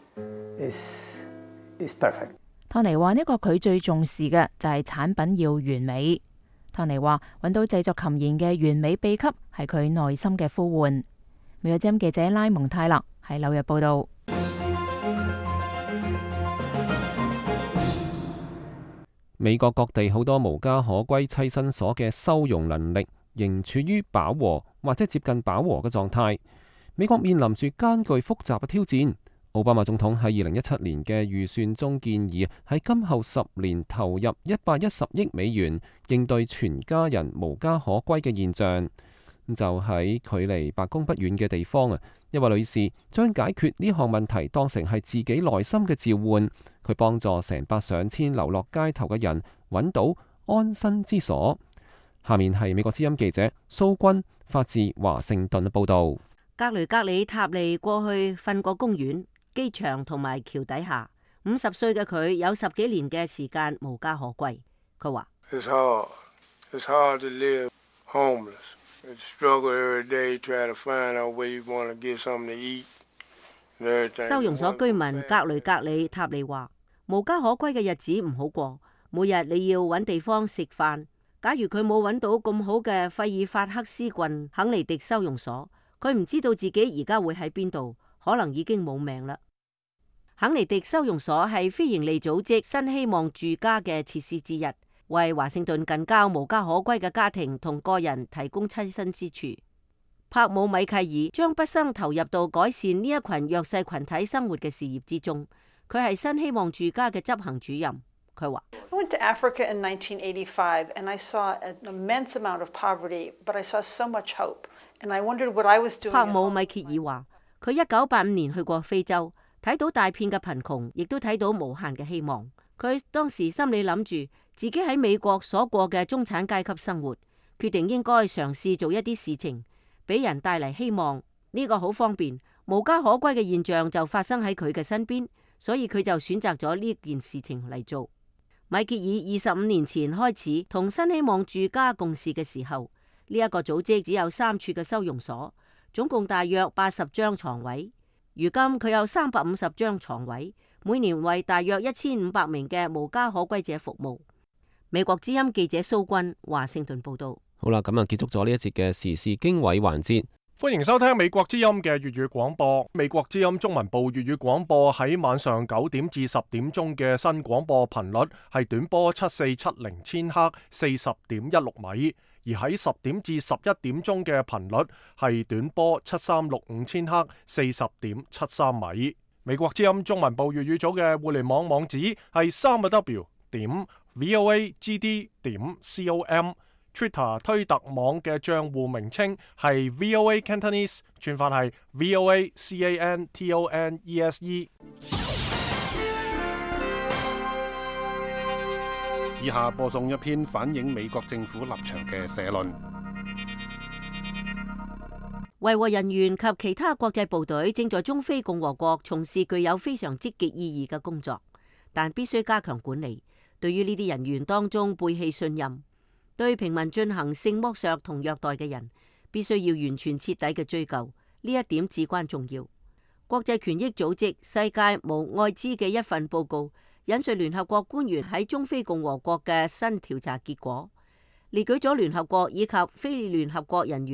is perfect。 托尼話：呢個佢最重視嘅就係產品要完美。托尼話：揾到製作琴弦嘅完美秘笈係佢內心嘅呼喚。美國之音記者拉蒙泰勒喺紐約報道。 美國各地好多無家可歸棲身所嘅收容能力仍處於飽和或者接近飽和嘅狀態。美國面臨住艱巨複雜嘅挑戰。奧巴馬總統喺2017年嘅預算中建議喺今後10年投入110億美元應對全家人無家可歸嘅現象。就喺距離白宮不遠嘅地方啊，一位女士將解決呢項問題當成係自己內心嘅召喚，佢幫助成百上千流落街頭嘅人揾到安身之所。下面係美國之音記者蘇君發自華盛頓嘅報導。 格雷格里塔利過去瞓過公園、機場同埋橋底下。50歲嘅佢有10幾年嘅時間無家可歸。佢話： It's hard to live homeless. It's struggle every day, try to find out where you want to get something to eat. 收容所居民格雷格里塔利話：無家可歸嘅日子唔好過，每日你要揾地方食飯。假如佢冇揾到咁好嘅費爾法克斯郡肯尼迪收容所，佢唔知道自己而家會喺邊度，可能已經冇命啦。肯尼迪收容所係非營利組織新希望住家嘅設施之一，為華盛頓近郊無家可歸嘅家庭同個人提供棲身之處。帕姆米契爾將畢生投入到改善呢一群弱勢群體生活嘅事業之中。佢係新希望住家嘅執行主任。佢話 ：I went to Africa in 1985 and I saw an immense amount of poverty, but I saw so much hope, and I wondered what I was doing. 帕姆米契爾話：佢1985年去過非洲，睇到大片嘅貧窮，亦都睇到無限嘅希望。佢當時心裏諗住自己喺美國所過嘅中產階級生活，決定應該嘗試做一啲事情，俾人帶嚟希望。呢個好方便，無家可歸嘅現象就發生喺佢嘅身邊，所以佢就選擇咗呢件事情嚟做。米歇爾25年前開始同新希望住家共事嘅時候，呢一個組織只有3處嘅收容所，總共大約80張床位。如今佢有350張床位，每年為大約1500名嘅無家可歸者服務。美國之音記者蘇君華盛頓報道。 好啦，咁啊結束咗呢一節嘅時事經緯環節。 歡迎收聽美國之音嘅粵語廣播。美國之音中文部粵語廣播喺晚上9點至10點鐘嘅新廣播頻率係短波7470千赫40.16米，而喺10點至11點鐘嘅頻率係短波7365千赫40.73米。美國之音中文部粵語組嘅互聯網網址係3w.voagd.com。Twitter 推特網嘅賬戶名稱係 VOA Cantonese， 串法係 VOA CANTONESE。 以下播送一篇反映美國政府立場嘅社論。 維和人員及其他國際部隊正在中非共和國從事具有非常積極意義嘅工作，但必須加強管理。對於呢啲人員當中背棄信任，對平民進行性剝削同虐待嘅人，必須要完全徹底嘅追究，呢一點至關重要。國際權益組織世界無愛滋嘅一份報告引述聯合國官員喺中非共和國嘅新調查結果，列舉咗聯合國以及非聯合國人員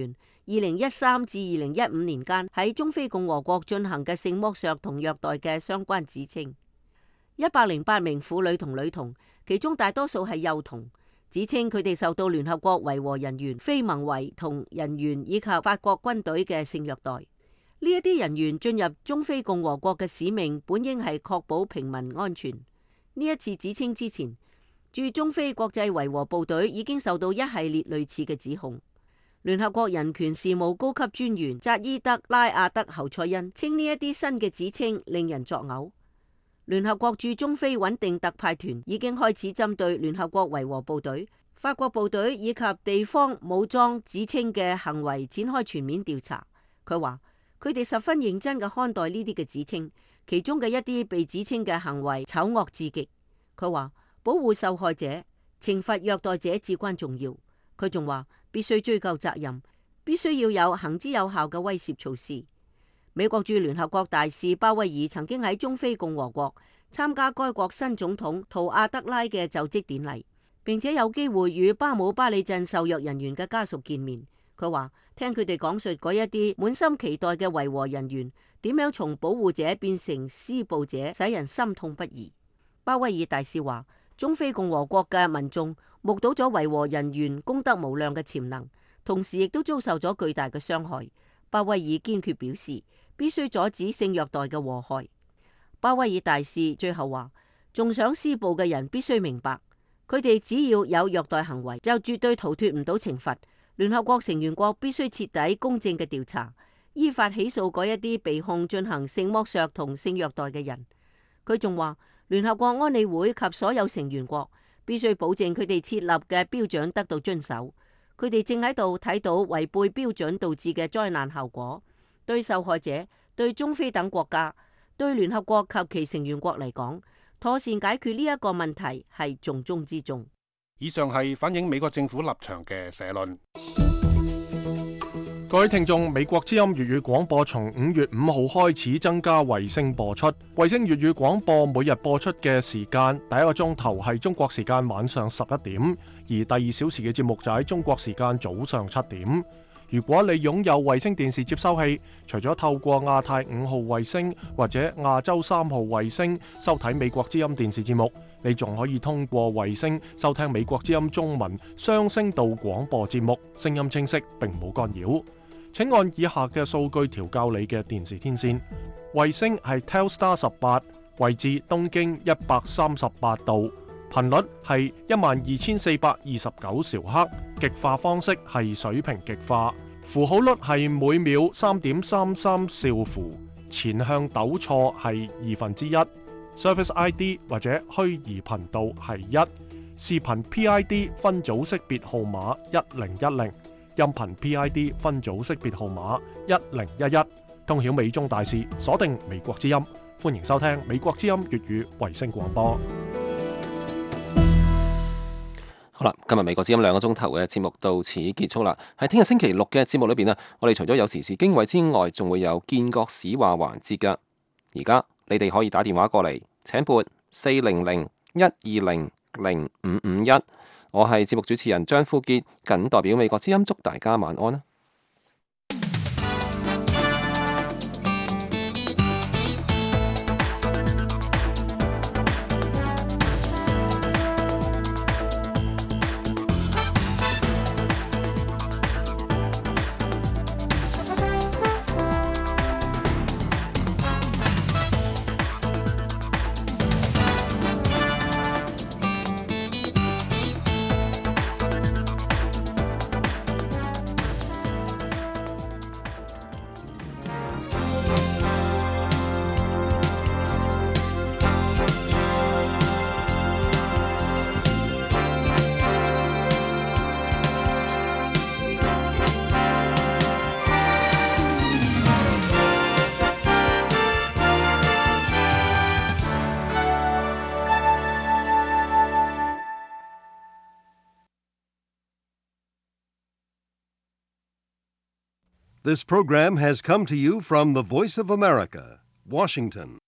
2013至2015年間喺中非共和國進行嘅性剝削同虐待嘅相關指稱。108名婦女同女童，其中大多數係幼童，指稱佢哋受到聯合國維和人員、非盟維同人員以及法國軍隊嘅性虐待。呢一啲人員進入中非共和國嘅使命本應係確保平民安全。呢一次指稱之前，駐中非國際維和部隊已經受到一系列類似嘅指控。聯合國人權事務高級專員扎伊德拉亞德侯賽因稱呢一啲新嘅指稱令人作嘔。聯合國駐中非穩定特派團已經開始針對聯合國維和部隊、法國部隊以及地方武裝指稱嘅行為展開全面調查。佢話佢哋十分認真嘅看待呢啲嘅指稱，其中嘅一啲被指稱嘅行為醜惡至極。佢話保護受害者、懲罰虐待者至關重要。佢仲話必須追究責任，必須要有行之有效嘅威懾措施。美國駐聯合國大使鮑威爾曾經喺中非共和國參加該國新總統圖阿德拉嘅就職典禮，並且有機會與巴姆巴里鎮受虐人員嘅家屬見面。佢話聽佢哋講述嗰一啲滿心期待嘅維和人員點樣從保護者變成施暴者，使人心痛不已。鮑威爾大使話中非共和國嘅民眾目睹咗維和人員功德無量嘅潛能，同時亦都遭受咗巨大嘅傷害。鮑威爾堅決表示必須阻止性虐待嘅禍害。鮑威爾大使最後話，仲想施暴嘅人必須明白，佢哋只要有虐待行為，就絕對逃脫唔到懲罰。聯合國成員國必須徹底公正嘅調查，依法起訴嗰一啲被控進行性剝削同性虐待嘅人。佢仲話，聯合國安理會及所有成員國必須保證佢哋設立嘅標準得到遵守。佢哋正喺度睇到違背標準導致嘅災難後果，對受害者、對中非等國家、對聯合國及其成員國嚟講，妥善解決呢一個問題係重中之重。 以上係反映美國政府立場嘅社論。 各位聽眾，美國之音粵語廣播從5月5號開始增加衛星播出。衛星粵語廣播每日播出嘅時間，第一個鐘頭係中國時間晚上11點，而第2小時嘅節目就喺中國時間早上7點。如果你擁有衛星電視接收器，除咗透過亞太5號衛星或者亞洲3號衛星收睇美國之音電視節目，你仲可以通過衛星收聽美國之音中文雙聲道廣播節目，聲音清晰並冇干擾。請按以下嘅數據調校你嘅電視天線。衛星係 Telstar 18，位置東經138度，頻率係12429兆赫，極化方式係水平極化，符號率係每秒3.33兆符，前向糾錯係1/2。Service ID 或者虛擬頻道係1，視頻 PID 分組識別號碼1010，音頻 PID 分組識別號碼1011。通曉美中大事，鎖定美國之音，歡迎收聽美國之音粵語衛星廣播。 好啦，今日美國之音2個鐘頭嘅節目到此結束啦。喺聽日星期六嘅節目裏邊啊，我哋除咗有時事經緯之外，仲會有建國史話環節噶。而家你哋可以打電話過嚟，請撥400-120-0551。我係節目主持人張富傑，謹代表美國之音祝大家晚安啦。 This program has come to you from the Voice of America, Washington.